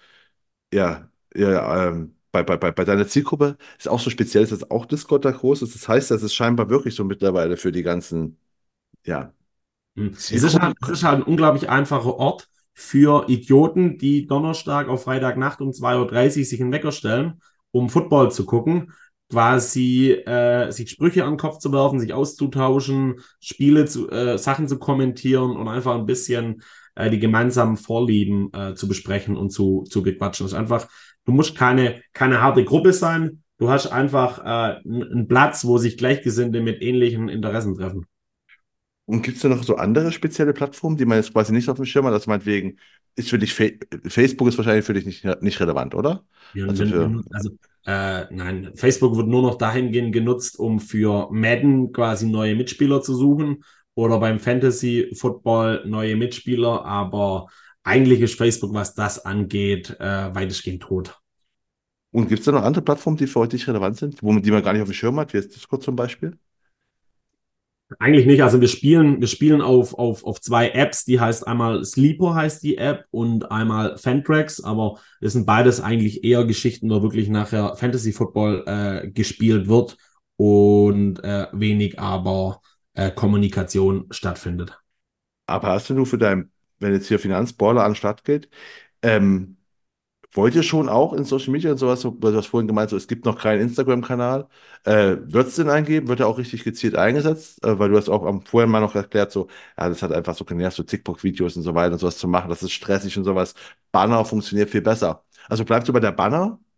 bei deiner Zielgruppe ist auch so speziell, ist das auch Discord da groß ist. Das heißt, das ist scheinbar wirklich so mittlerweile für die ganzen, ja, Zielgruppen. Es ist halt ein unglaublich einfacher Ort für Idioten, die Donnerstag auf Freitagnacht um 2:30 Uhr sich einen Wecker stellen, um Football zu gucken, quasi sich Sprüche an den Kopf zu werfen, sich auszutauschen, Sachen zu kommentieren und einfach ein bisschen die gemeinsamen Vorlieben zu besprechen und zu bequatschen. Das ist einfach, du musst keine harte Gruppe sein, du hast einfach einen Platz, wo sich Gleichgesinnte mit ähnlichen Interessen treffen. Und gibt es da noch so andere spezielle Plattformen, die man jetzt quasi nicht auf dem Schirm hat? Also meinetwegen, ist für dich Facebook ist wahrscheinlich für dich nicht relevant, oder? Also für. Nein, Facebook wird nur noch dahingehend genutzt, um für Madden quasi neue Mitspieler zu suchen oder beim Fantasy Football neue Mitspieler, aber eigentlich ist Facebook, was das angeht, weitestgehend tot. Und gibt es da noch andere Plattformen, die für dich relevant sind, die man gar nicht auf dem Schirm hat, wie jetzt Discord zum Beispiel? Eigentlich nicht. Also wir spielen auf 2 Apps. Die heißt einmal Sleeper heißt die App und einmal Fantrax, aber das sind beides eigentlich eher Geschichten, wo wirklich nachher Fantasy Football gespielt wird und wenig aber Kommunikation stattfindet. Aber hast du für wenn jetzt hier Finanzballer an den Start geht, ähm, wollt ihr schon auch in Social Media und sowas, du hast vorhin gemeint, so, es gibt noch keinen Instagram-Kanal. Wird es den eingeben? Wird er auch richtig gezielt eingesetzt? Weil du hast auch vorhin mal noch erklärt, so, ja, das hat einfach so genervt, so TikTok-Videos und so weiter und sowas zu machen. Das ist stressig und sowas. Banner funktioniert viel besser. Also bleibst du bei der Banner?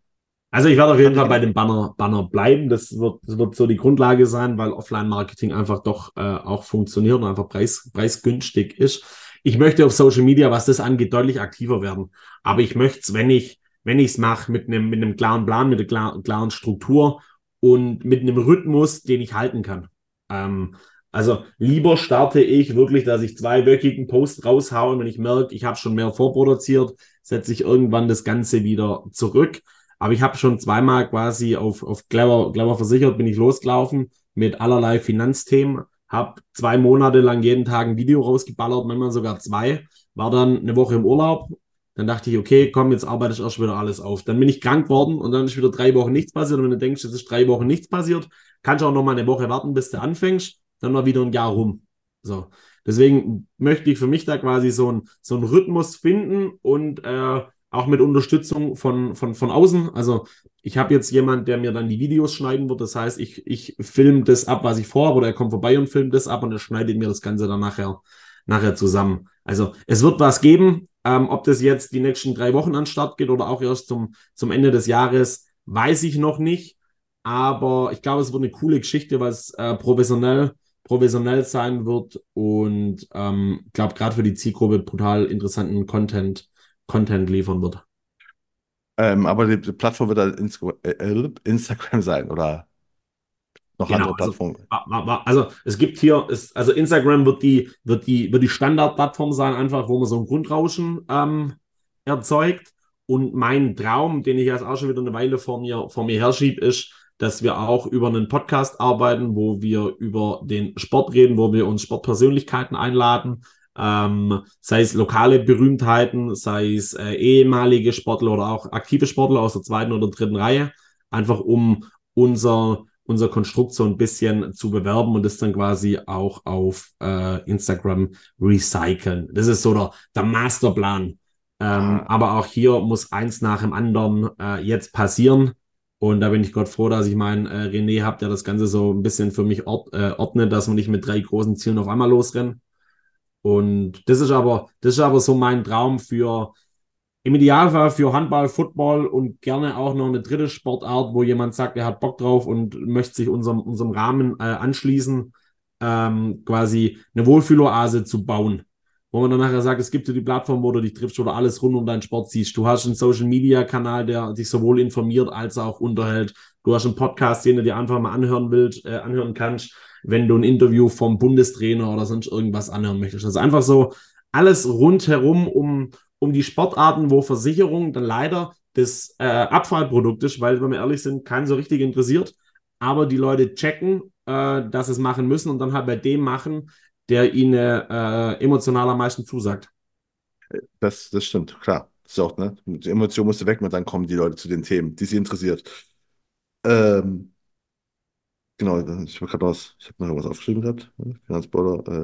Also ich werde auf jeden Fand ich Fall bei genau. dem Banner bleiben. Das wird so die Grundlage sein, weil Offline-Marketing einfach doch auch funktioniert und einfach preisgünstig ist. Ich möchte auf Social Media, was das angeht, deutlich aktiver werden. Aber ich möchte es, wenn ich es mache, mit einem klaren Plan, mit einer klaren Struktur und mit einem Rhythmus, den ich halten kann. Also lieber starte ich wirklich, dass ich zweiwöchigen Post raushaue und wenn ich merke, ich habe schon mehr vorproduziert, setze ich irgendwann das Ganze wieder zurück. Aber ich habe schon zweimal quasi auf Clever versichert, bin ich losgelaufen mit allerlei Finanzthemen, habe 2 Monate lang jeden Tag ein Video rausgeballert, manchmal sogar zwei, war dann eine Woche im Urlaub. Dann dachte ich, okay, komm, jetzt arbeite ich erst wieder alles auf. Dann bin ich krank worden und dann ist wieder 3 Wochen nichts passiert. Und wenn du denkst, es ist 3 Wochen nichts passiert, kannst du auch noch mal eine Woche warten, bis du anfängst. Dann war wieder ein Jahr rum. So. Deswegen möchte ich für mich da quasi so einen Rhythmus finden und auch mit Unterstützung von außen. Also ich habe jetzt jemand, der mir dann die Videos schneiden wird. Das heißt, ich filme das ab, was ich vorhabe, oder er kommt vorbei und filmt das ab und er schneidet mir das Ganze dann nachher zusammen. Also es wird was geben. Ob das jetzt die nächsten 3 Wochen an den Start geht oder auch erst zum Ende des Jahres, weiß ich noch nicht. Aber ich glaube, es wird eine coole Geschichte, weil es professionell sein wird und ich glaube, gerade für die Zielgruppe brutal interessanten Content liefern wird. Aber die Plattform wird dann Instagram sein oder noch Genau, andere Plattformen. also es gibt hier, also Instagram wird die Standardplattform sein, einfach, wo man so ein Grundrauschen erzeugt. Und mein Traum, den ich jetzt auch schon wieder eine Weile vor mir herschiebe, ist, dass wir auch über einen Podcast arbeiten, wo wir über den Sport reden, wo wir uns Sportpersönlichkeiten einladen, sei es lokale Berühmtheiten, sei es ehemalige Sportler oder auch aktive Sportler aus der zweiten oder dritten Reihe, einfach um unser Konstrukt so ein bisschen zu bewerben und das dann quasi auch auf Instagram recyceln. Das ist so der Masterplan. Ah, Aber auch hier muss eins nach dem anderen jetzt passieren. Und da bin ich Gott froh, dass ich meinen René habe, der das Ganze so ein bisschen für mich ordnet, dass man nicht mit 3 großen Zielen auf einmal losrennt. Und das ist aber so mein Traum für im Idealfall für Handball, Football und gerne auch noch eine dritte Sportart, wo jemand sagt, er hat Bock drauf und möchte sich unserem Rahmen anschließen, quasi eine Wohlfühloase zu bauen. Wo man dann nachher sagt, es gibt so die Plattform, wo du dich triffst oder alles rund um deinen Sport siehst. Du hast einen Social-Media-Kanal, der dich sowohl informiert als auch unterhält. Du hast einen Podcast, den du dir einfach mal anhören kannst, wenn du ein Interview vom Bundestrainer oder sonst irgendwas anhören möchtest. Also einfach so alles rundherum um die Sportarten, wo Versicherung dann leider das Abfallprodukt ist, weil, wenn wir ehrlich sind, keinen so richtig interessiert. Aber die Leute checken, dass sie es machen müssen und dann halt bei dem machen, der ihnen emotional am meisten zusagt. das stimmt, klar. Das ist auch, ne? Die Emotion musste weg und dann kommen die Leute zu den Themen, die sie interessiert. Ähm, genau, ich habe noch irgendwas aufgeschrieben gehabt. Finanzborder,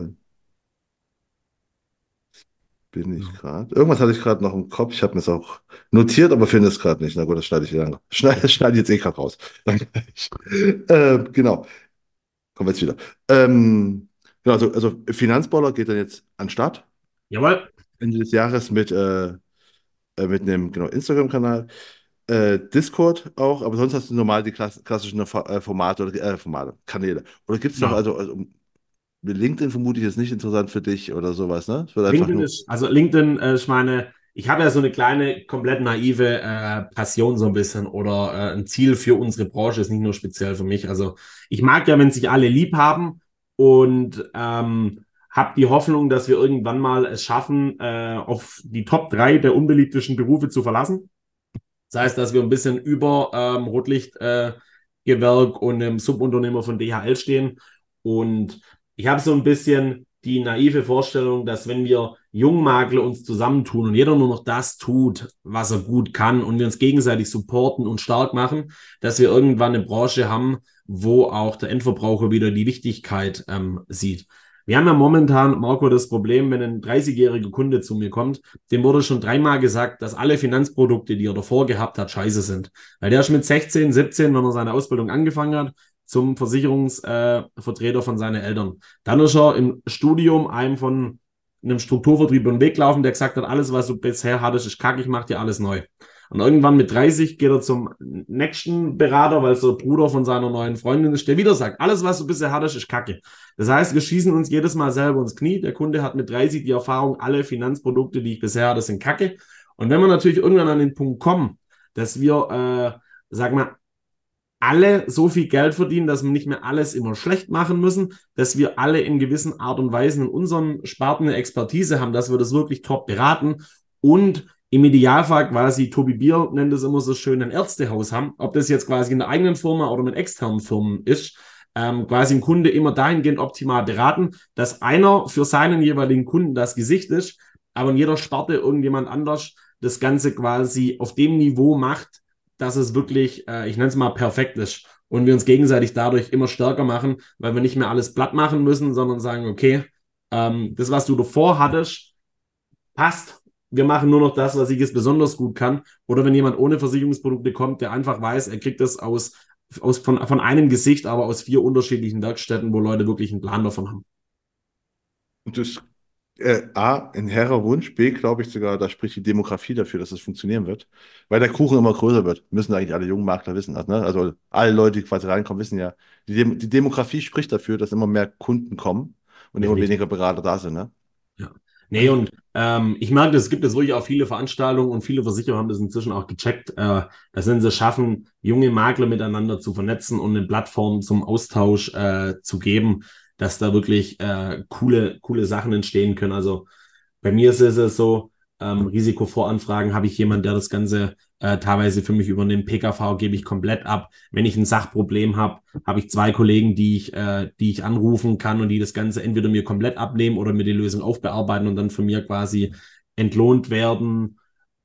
bin ich Ja. gerade. Irgendwas hatte ich gerade noch im Kopf. Ich habe mir es auch notiert, aber finde es gerade nicht. Na gut, das schneide ich wieder. Schneide ich jetzt eh gerade raus. Danke. Genau, kommen wir jetzt wieder. Genau, also Finanzballer geht dann jetzt an den Start Jawohl. Ende des Jahres mit einem genau, Instagram-Kanal. Discord auch, aber sonst hast du normal die klassischen Formate oder Kanäle. Oder gibt es noch, Genau. also LinkedIn vermute ich ist nicht interessant für dich oder sowas, ne? Es wird einfach LinkedIn nur. ist, also LinkedIn, ich habe ja so eine kleine, komplett naive Passion so ein bisschen oder ein Ziel für unsere Branche, ist nicht nur speziell für mich. Also ich mag ja, wenn sich alle lieb haben und habe die Hoffnung, dass wir irgendwann mal es schaffen, auf die Top 3 der unbeliebtesten Berufe zu verlassen. Das heißt, dass wir ein bisschen über Rotlichtgewerk und einem Subunternehmer von DHL stehen. Und ich habe so ein bisschen die naive Vorstellung, dass wenn wir Jungmakler uns zusammentun und jeder nur noch das tut, was er gut kann und wir uns gegenseitig supporten und stark machen, dass wir irgendwann eine Branche haben, wo auch der Endverbraucher wieder die Wichtigkeit sieht. Wir haben ja momentan, Marco, das Problem, wenn ein 30-jähriger Kunde zu mir kommt, dem wurde schon 3-mal gesagt, dass alle Finanzprodukte, die er davor gehabt hat, scheiße sind. Weil der ist mit 16, 17, wenn er seine Ausbildung angefangen hat, zum Versicherungsvertreter von seinen Eltern. Dann ist er im Studium einem von einem Strukturvertrieb und Weg laufen, der gesagt hat, alles, was du bisher hattest, ist kacke, ich mache dir alles neu. Und irgendwann mit 30 geht er zum nächsten Berater, weil es der Bruder von seiner neuen Freundin ist, der wieder sagt, alles, was du bisher hattest, ist Kacke. Das heißt, wir schießen uns jedes Mal selber ins Knie. Der Kunde hat mit 30 die Erfahrung, alle Finanzprodukte, die ich bisher hatte, sind Kacke. Und wenn wir natürlich irgendwann an den Punkt kommen, dass wir, sag mal, alle so viel Geld verdienen, dass wir nicht mehr alles immer schlecht machen müssen, dass wir alle in gewissen Art und Weisen in unseren Sparten eine Expertise haben, dass wir das wirklich top beraten und im Idealfall quasi, Tobi Bier nennt es immer so schön, ein Ärztehaus haben, ob das jetzt quasi in der eigenen Firma oder mit externen Firmen ist, quasi ein Kunde immer dahingehend optimal beraten, dass einer für seinen jeweiligen Kunden das Gesicht ist, aber in jeder Sparte irgendjemand anders das Ganze quasi auf dem Niveau macht, dass es wirklich, ich nenne es mal, perfekt ist und wir uns gegenseitig dadurch immer stärker machen, weil wir nicht mehr alles platt machen müssen, sondern sagen, okay, das, was du davor hattest, passt. Wir machen nur noch das, was ich jetzt besonders gut kann. Oder wenn jemand ohne Versicherungsprodukte kommt, der einfach weiß, er kriegt das von einem Gesicht, aber aus 4 unterschiedlichen Werkstätten, wo Leute wirklich einen Plan davon haben. Und das A, ein hehrer Wunsch, B, glaube ich sogar, da spricht die Demografie dafür, dass es funktionieren wird, weil der Kuchen immer größer wird. Müssen eigentlich alle jungen Makler wissen das, ne? Also alle Leute, die quasi reinkommen, wissen ja, die Demografie spricht dafür, dass immer mehr Kunden kommen und immer Definitiv. weniger Berater da sind, ne? Ja. Nee, und ich merke, es gibt jetzt wirklich auch viele Veranstaltungen und viele Versicherer haben das inzwischen auch gecheckt, dass wenn sie schaffen, junge Makler miteinander zu vernetzen und eine Plattform zum Austausch zu geben, dass da wirklich coole Sachen entstehen können. Also bei mir ist es so, Risikovoranfragen habe ich jemanden, der das Ganze teilweise für mich übernimmt. PKV gebe ich komplett ab. Wenn ich ein Sachproblem habe, habe ich 2 Kollegen, die ich anrufen kann und die das Ganze entweder mir komplett abnehmen oder mir die Lösung aufbearbeiten und dann von mir quasi entlohnt werden.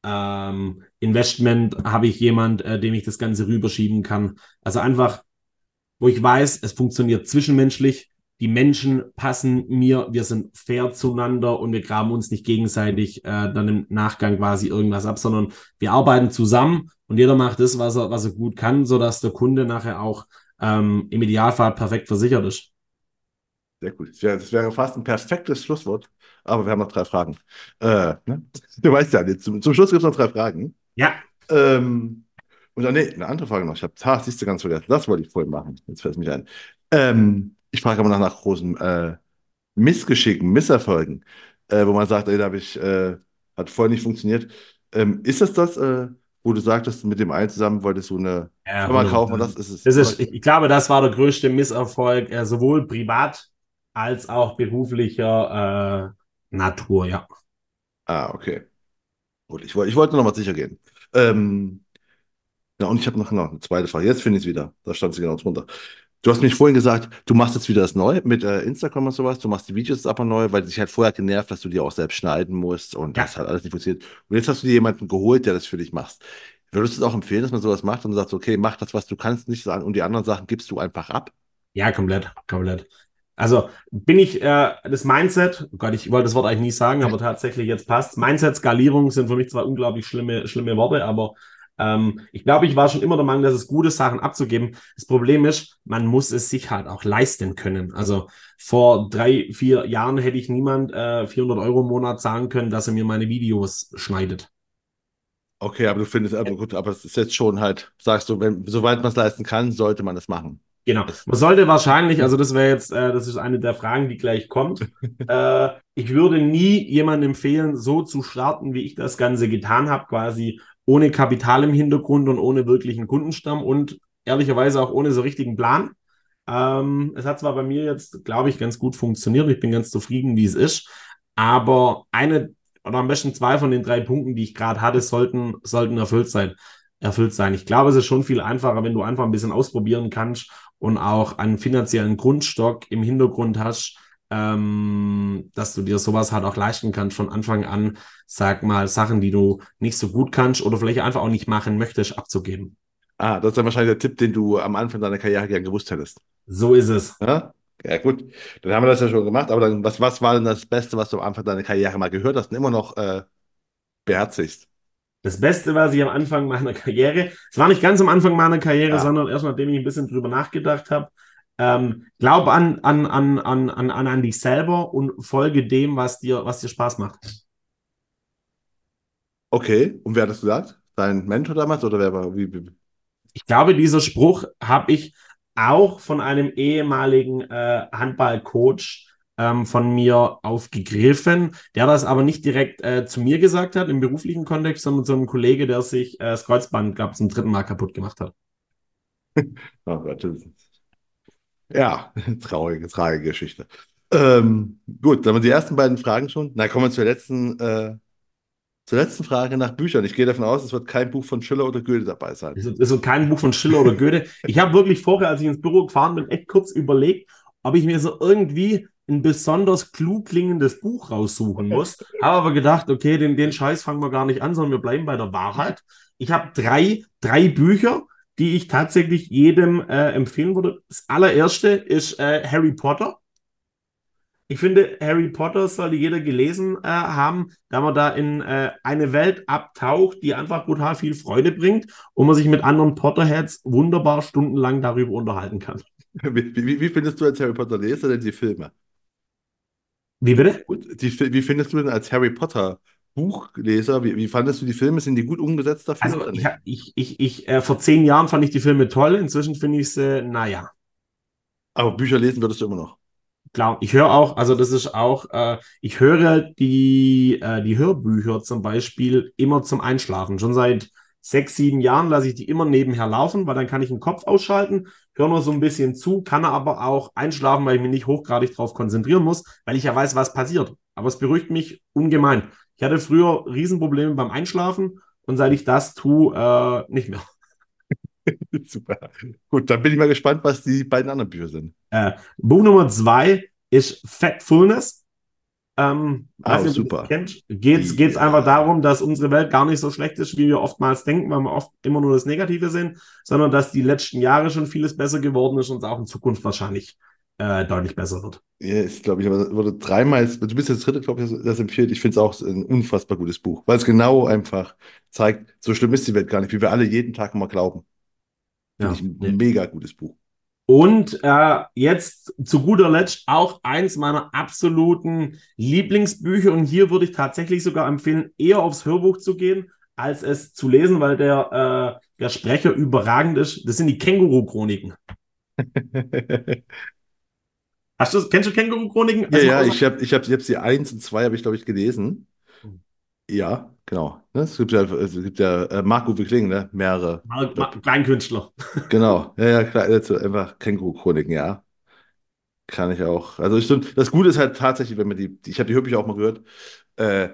Investment habe ich jemand, dem ich das Ganze rüberschieben kann. Also einfach, wo ich weiß, es funktioniert zwischenmenschlich, die Menschen passen mir, wir sind fair zueinander und wir graben uns nicht gegenseitig dann im Nachgang quasi irgendwas ab, sondern wir arbeiten zusammen und jeder macht das, was er gut kann, sodass der Kunde nachher auch im Idealfall perfekt versichert ist. Sehr gut. Das wäre fast ein perfektes Schlusswort, aber wir haben noch 3 Fragen. Ne? Du weißt ja, zum Schluss gibt es noch 3 Fragen. Ja, Ähm, und dann, nee, eine andere Frage noch. Siehst du, ganz vergessen. Das wollte ich vorhin machen. Jetzt fällt es mir ein. Ich frage aber nach großen Missgeschicken, Misserfolgen, wo man sagt, ey, hat voll nicht funktioniert. Ist das, wo du sagtest, mit dem einen zusammen wolltest du eine ja, Firma 100%. kaufen und das ist es, Das oder? ist, ich glaube, das war der größte Misserfolg, sowohl privat als auch beruflicher Natur, ja. Ah, okay. Gut, ich wollte noch mal sicher gehen. Ähm, ja, und ich habe noch eine zweite Frage. Jetzt finde ich es wieder. Da stand sie genau drunter. Du hast mich vorhin gesagt, du machst jetzt wieder das neu mit Instagram und sowas. Du machst die Videos jetzt aber neu, weil dich halt vorher genervt, dass du die auch selbst schneiden musst und das Ja, hat alles nicht funktioniert. Und jetzt hast du dir jemanden geholt, der das für dich macht. Würdest du es auch empfehlen, dass man sowas macht und sagt, okay, mach das, was du kannst, nicht sagen und die anderen Sachen gibst du einfach ab? ja, komplett, komplett. Also das Mindset, oh Gott, ich wollte das Wort eigentlich nie sagen, aber tatsächlich jetzt passt. Mindset, Skalierung sind für mich zwar unglaublich schlimme Worte, aber ich glaube, ich war schon immer der Meinung, dass es gut ist, Sachen abzugeben. Das Problem ist, man muss es sich halt auch leisten können. Also vor 3, 4 Jahren hätte ich niemand 400 € im Monat zahlen können, dass er mir meine Videos schneidet. Okay, aber du findest, aber gut, aber es ist jetzt schon halt, sagst du, soweit man es leisten kann, sollte man es machen. Genau. Das, Man sollte wahrscheinlich, also das wäre jetzt, das ist eine der Fragen, die gleich kommt. Ich würde nie jemandem empfehlen, so zu starten, wie ich das Ganze getan habe, quasi ohne Kapital im Hintergrund und ohne wirklichen Kundenstamm und ehrlicherweise auch ohne so richtigen Plan. Es hat zwar bei mir jetzt, glaube ich, ganz gut funktioniert. Ich bin ganz zufrieden, wie es ist. Aber eine oder am besten 2 von den 3 Punkten, die ich gerade hatte, sollten erfüllt sein. Ich glaube, es ist schon viel einfacher, wenn du einfach ein bisschen ausprobieren kannst und auch einen finanziellen Grundstock im Hintergrund hast, dass du dir sowas halt auch leisten kannst von Anfang an, sag mal, Sachen, die du nicht so gut kannst oder vielleicht einfach auch nicht machen möchtest, abzugeben. das ist dann wahrscheinlich der Tipp, den du am Anfang deiner Karriere gern gewusst hättest. So ist es. Ja? Ja, gut. Dann haben wir das ja schon gemacht, aber dann, was war denn das Beste, was du am Anfang deiner Karriere mal gehört hast und immer noch beherzigst? Das Beste, was ich am Anfang meiner Karriere, es war nicht ganz am Anfang meiner Karriere, Ja. sondern erst nachdem ich ein bisschen drüber nachgedacht habe, glaub an dich selber und folge dem, was dir Spaß macht. Okay, und wer hat das gesagt? dein Mentor damals oder wer war? Ich glaube, dieser Spruch habe ich auch von einem ehemaligen Handballcoach von mir aufgegriffen, der das aber nicht direkt zu mir gesagt hat im beruflichen Kontext, sondern zu einem Kollege, der sich das Kreuzband, glaube ich, zum dritten Mal kaputt gemacht hat. Oh Gott, ja, traurige Geschichte. Gut, dann haben wir die ersten beiden Fragen schon. Na, kommen wir zur letzten Frage nach Büchern. Ich gehe davon aus, es wird kein Buch von Schiller oder Goethe dabei sein. Es ist so kein Buch von Schiller oder Goethe. Ich habe wirklich vorher, als ich ins Büro gefahren bin, echt kurz überlegt, ob ich mir so irgendwie ein besonders klug klingendes Buch raussuchen muss. Habe aber gedacht, okay, den Scheiß fangen wir gar nicht an, sondern wir bleiben bei der Wahrheit. Ich habe drei Bücher, die ich tatsächlich jedem empfehlen würde. Das allererste ist Harry Potter. Ich finde, Harry Potter sollte jeder gelesen haben, da man da in eine Welt abtaucht, die einfach brutal viel Freude bringt und man sich mit anderen Potterheads wunderbar stundenlang darüber unterhalten kann. Wie findest du als Harry Potter Leser denn die Filme? Wie bitte? Und wie findest du denn als Harry Potter Buchleser, wie fandest du die Filme? Sind die gut umgesetzt dafür Also oder nicht? vor 10 Jahren fand ich die Filme toll, inzwischen finde ich sie, naja. Aber Bücher lesen würdest du immer noch. Klar, ich höre auch, also das ist auch, ich höre die Hörbücher zum Beispiel immer zum Einschlafen. Schon seit 6, 7 Jahren lasse ich die immer nebenher laufen, weil dann kann ich den Kopf ausschalten, höre nur so ein bisschen zu, kann aber auch einschlafen, weil ich mich nicht hochgradig darauf konzentrieren muss, weil ich ja weiß, was passiert. Aber es beruhigt mich ungemein. Ich hatte früher Riesenprobleme beim Einschlafen und seit ich das tue, nicht mehr. Super. Gut, dann bin ich mal gespannt, was die beiden anderen Bücher sind. Buch Nummer 2 ist Factfulness. Weiß Ah, nicht, ob du das super. kennst. Geht's einfach Ja. darum, dass unsere Welt gar nicht so schlecht ist, wie wir oftmals denken, weil wir oft immer nur das Negative sehen, sondern dass die letzten Jahre schon vieles besser geworden ist und es auch in Zukunft wahrscheinlich deutlich besser wird. Ja, ist, glaube ich, aber wurde dreimal, du bist das dritte, glaube ich, das empfiehlt. Ich finde es auch ein unfassbar gutes Buch, weil es genau einfach zeigt, so schlimm ist die Welt gar nicht, wie wir alle jeden Tag immer glauben. Finde ich Ja, ein nee. mega gutes Buch. Und jetzt zu guter Letzt auch eins meiner absoluten Lieblingsbücher. Und hier würde ich tatsächlich sogar empfehlen, eher aufs Hörbuch zu gehen, als es zu lesen, weil der Sprecher überragend ist. Das sind die Känguru-Chroniken. Kennst du Känguru-Chroniken? Ja, Also mal ja, außer. ich hab die 1 und 2 habe ich, glaube ich, gelesen. Ja, genau. Ne? Es gibt ja Marc-Uwe Kling, ne? Mehrere. Ich glaub, Kleinkünstler. genau. Ja, ja, klar. Also einfach Känguru-Chroniken, ja. Kann ich auch. Also das Gute ist halt tatsächlich, wenn man ich habe die Hörbücher auch mal gehört, äh,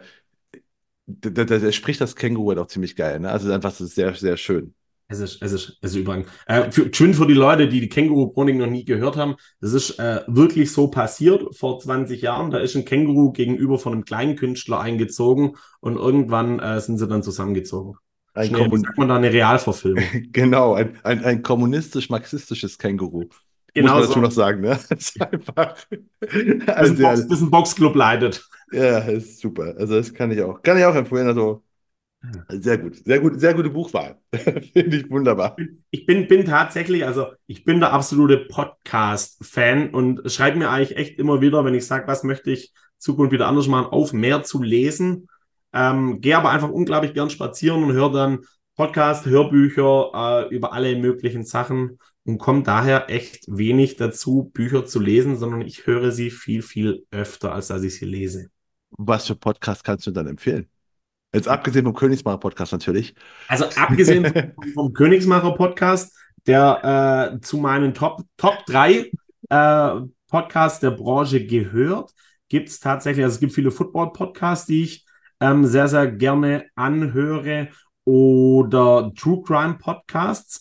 der spricht das Känguru halt auch ziemlich geil, ne? Also einfach, das ist sehr, sehr schön. Es ist übrigens. Schön für die Leute, die die Känguru-Chronik noch nie gehört haben. Das ist wirklich so passiert vor 20 Jahren. Da ist ein Känguru gegenüber von einem kleinen Künstler eingezogen und irgendwann sind sie dann zusammengezogen. Ein Schnell, wie Kommun sagt man da, eine Realverfilmung? genau, ein kommunistisch-marxistisches Känguru. Muss Genau man dazu so. noch sagen, ne? Das ist einfach. Das Also, ja, ist ein Boxclub leidet. ja, ist super. Also, das kann ich auch empfehlen. Also, sehr gut. Sehr gut, sehr gute Buchwahl. Finde ich wunderbar. Ich bin tatsächlich, also ich bin der absolute Podcast-Fan und schreibe mir eigentlich echt immer wieder, wenn ich sage, was möchte ich Zukunft wieder anders machen, auf mehr zu lesen. Gehe aber einfach unglaublich gern spazieren und höre dann Podcast, Hörbücher über alle möglichen Sachen und komme daher echt wenig dazu, Bücher zu lesen, sondern ich höre sie viel, viel öfter, als dass ich sie lese. Was für Podcast kannst du dann empfehlen? Jetzt abgesehen vom Königsmacher-Podcast natürlich. Also abgesehen vom Königsmacher-Podcast, der zu meinen Top 3 Podcasts der Branche gehört, gibt es tatsächlich, also es gibt viele Football-Podcasts, die ich sehr, sehr gerne anhöre oder True Crime Podcasts.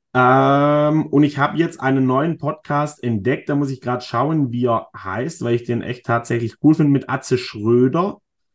Und ich habe jetzt einen neuen Podcast entdeckt, da muss ich gerade schauen, wie er heißt, weil ich den echt tatsächlich cool finde, mit Atze Schröder.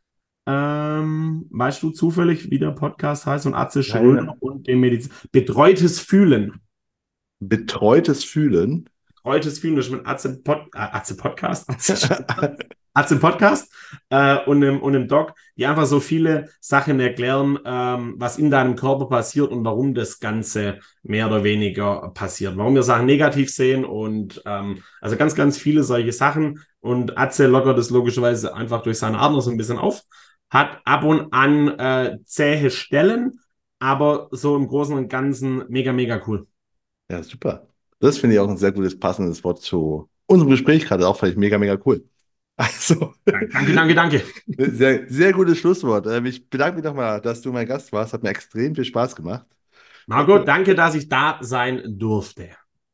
Weißt du zufällig, wie der Podcast heißt? Und Atze Schröder Keine und dem Medizin. Betreutes Fühlen. betreutes Fühlen. Betreutes Fühlen, das ist mit Atze Podcast, Atze Podcast und einem Doc, die einfach so viele Sachen erklären, was in deinem Körper passiert und warum das Ganze mehr oder weniger passiert. Warum wir Sachen negativ sehen und also ganz, ganz viele solche Sachen. Und Atze lockert das logischerweise einfach durch seine Art noch so ein bisschen auf. Hat ab und an zähe Stellen, aber so im Großen und Ganzen mega, mega cool. Ja, super. Das finde ich auch ein sehr gutes, passendes Wort zu unserem Gespräch gerade. Auch vielleicht mega, mega cool. Also, Danke, danke, danke. sehr, sehr gutes Schlusswort. Ich bedanke mich nochmal, dass du mein Gast warst. Hat mir extrem viel Spaß gemacht. Marco, danke, dass ich da sein durfte.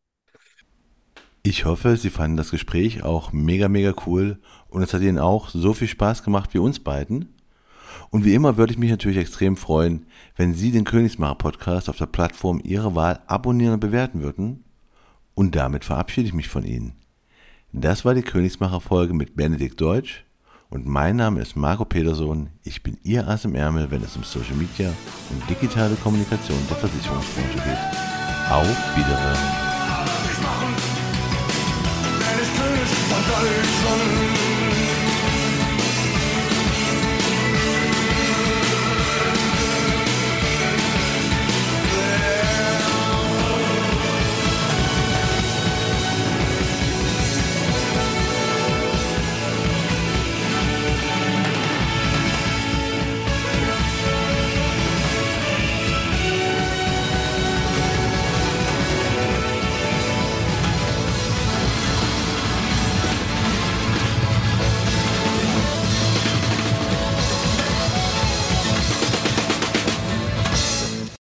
Ich hoffe, Sie fanden das Gespräch auch mega, mega cool und es hat Ihnen auch so viel Spaß gemacht wie uns beiden. Und wie immer würde ich mich natürlich extrem freuen, wenn Sie den Königsmacher Podcast auf der Plattform Ihrer Wahl abonnieren und bewerten würden. Und damit verabschiede ich mich von Ihnen. Das war die Königsmacher Folge mit Benedikt Deutsch und mein Name ist Marco Petersohn. Ich bin Ihr Ass im Ärmel, wenn es um Social Media und digitale Kommunikation der Versicherungsbranche geht. Auf Wiedersehen. Wenn ich König von Deutschland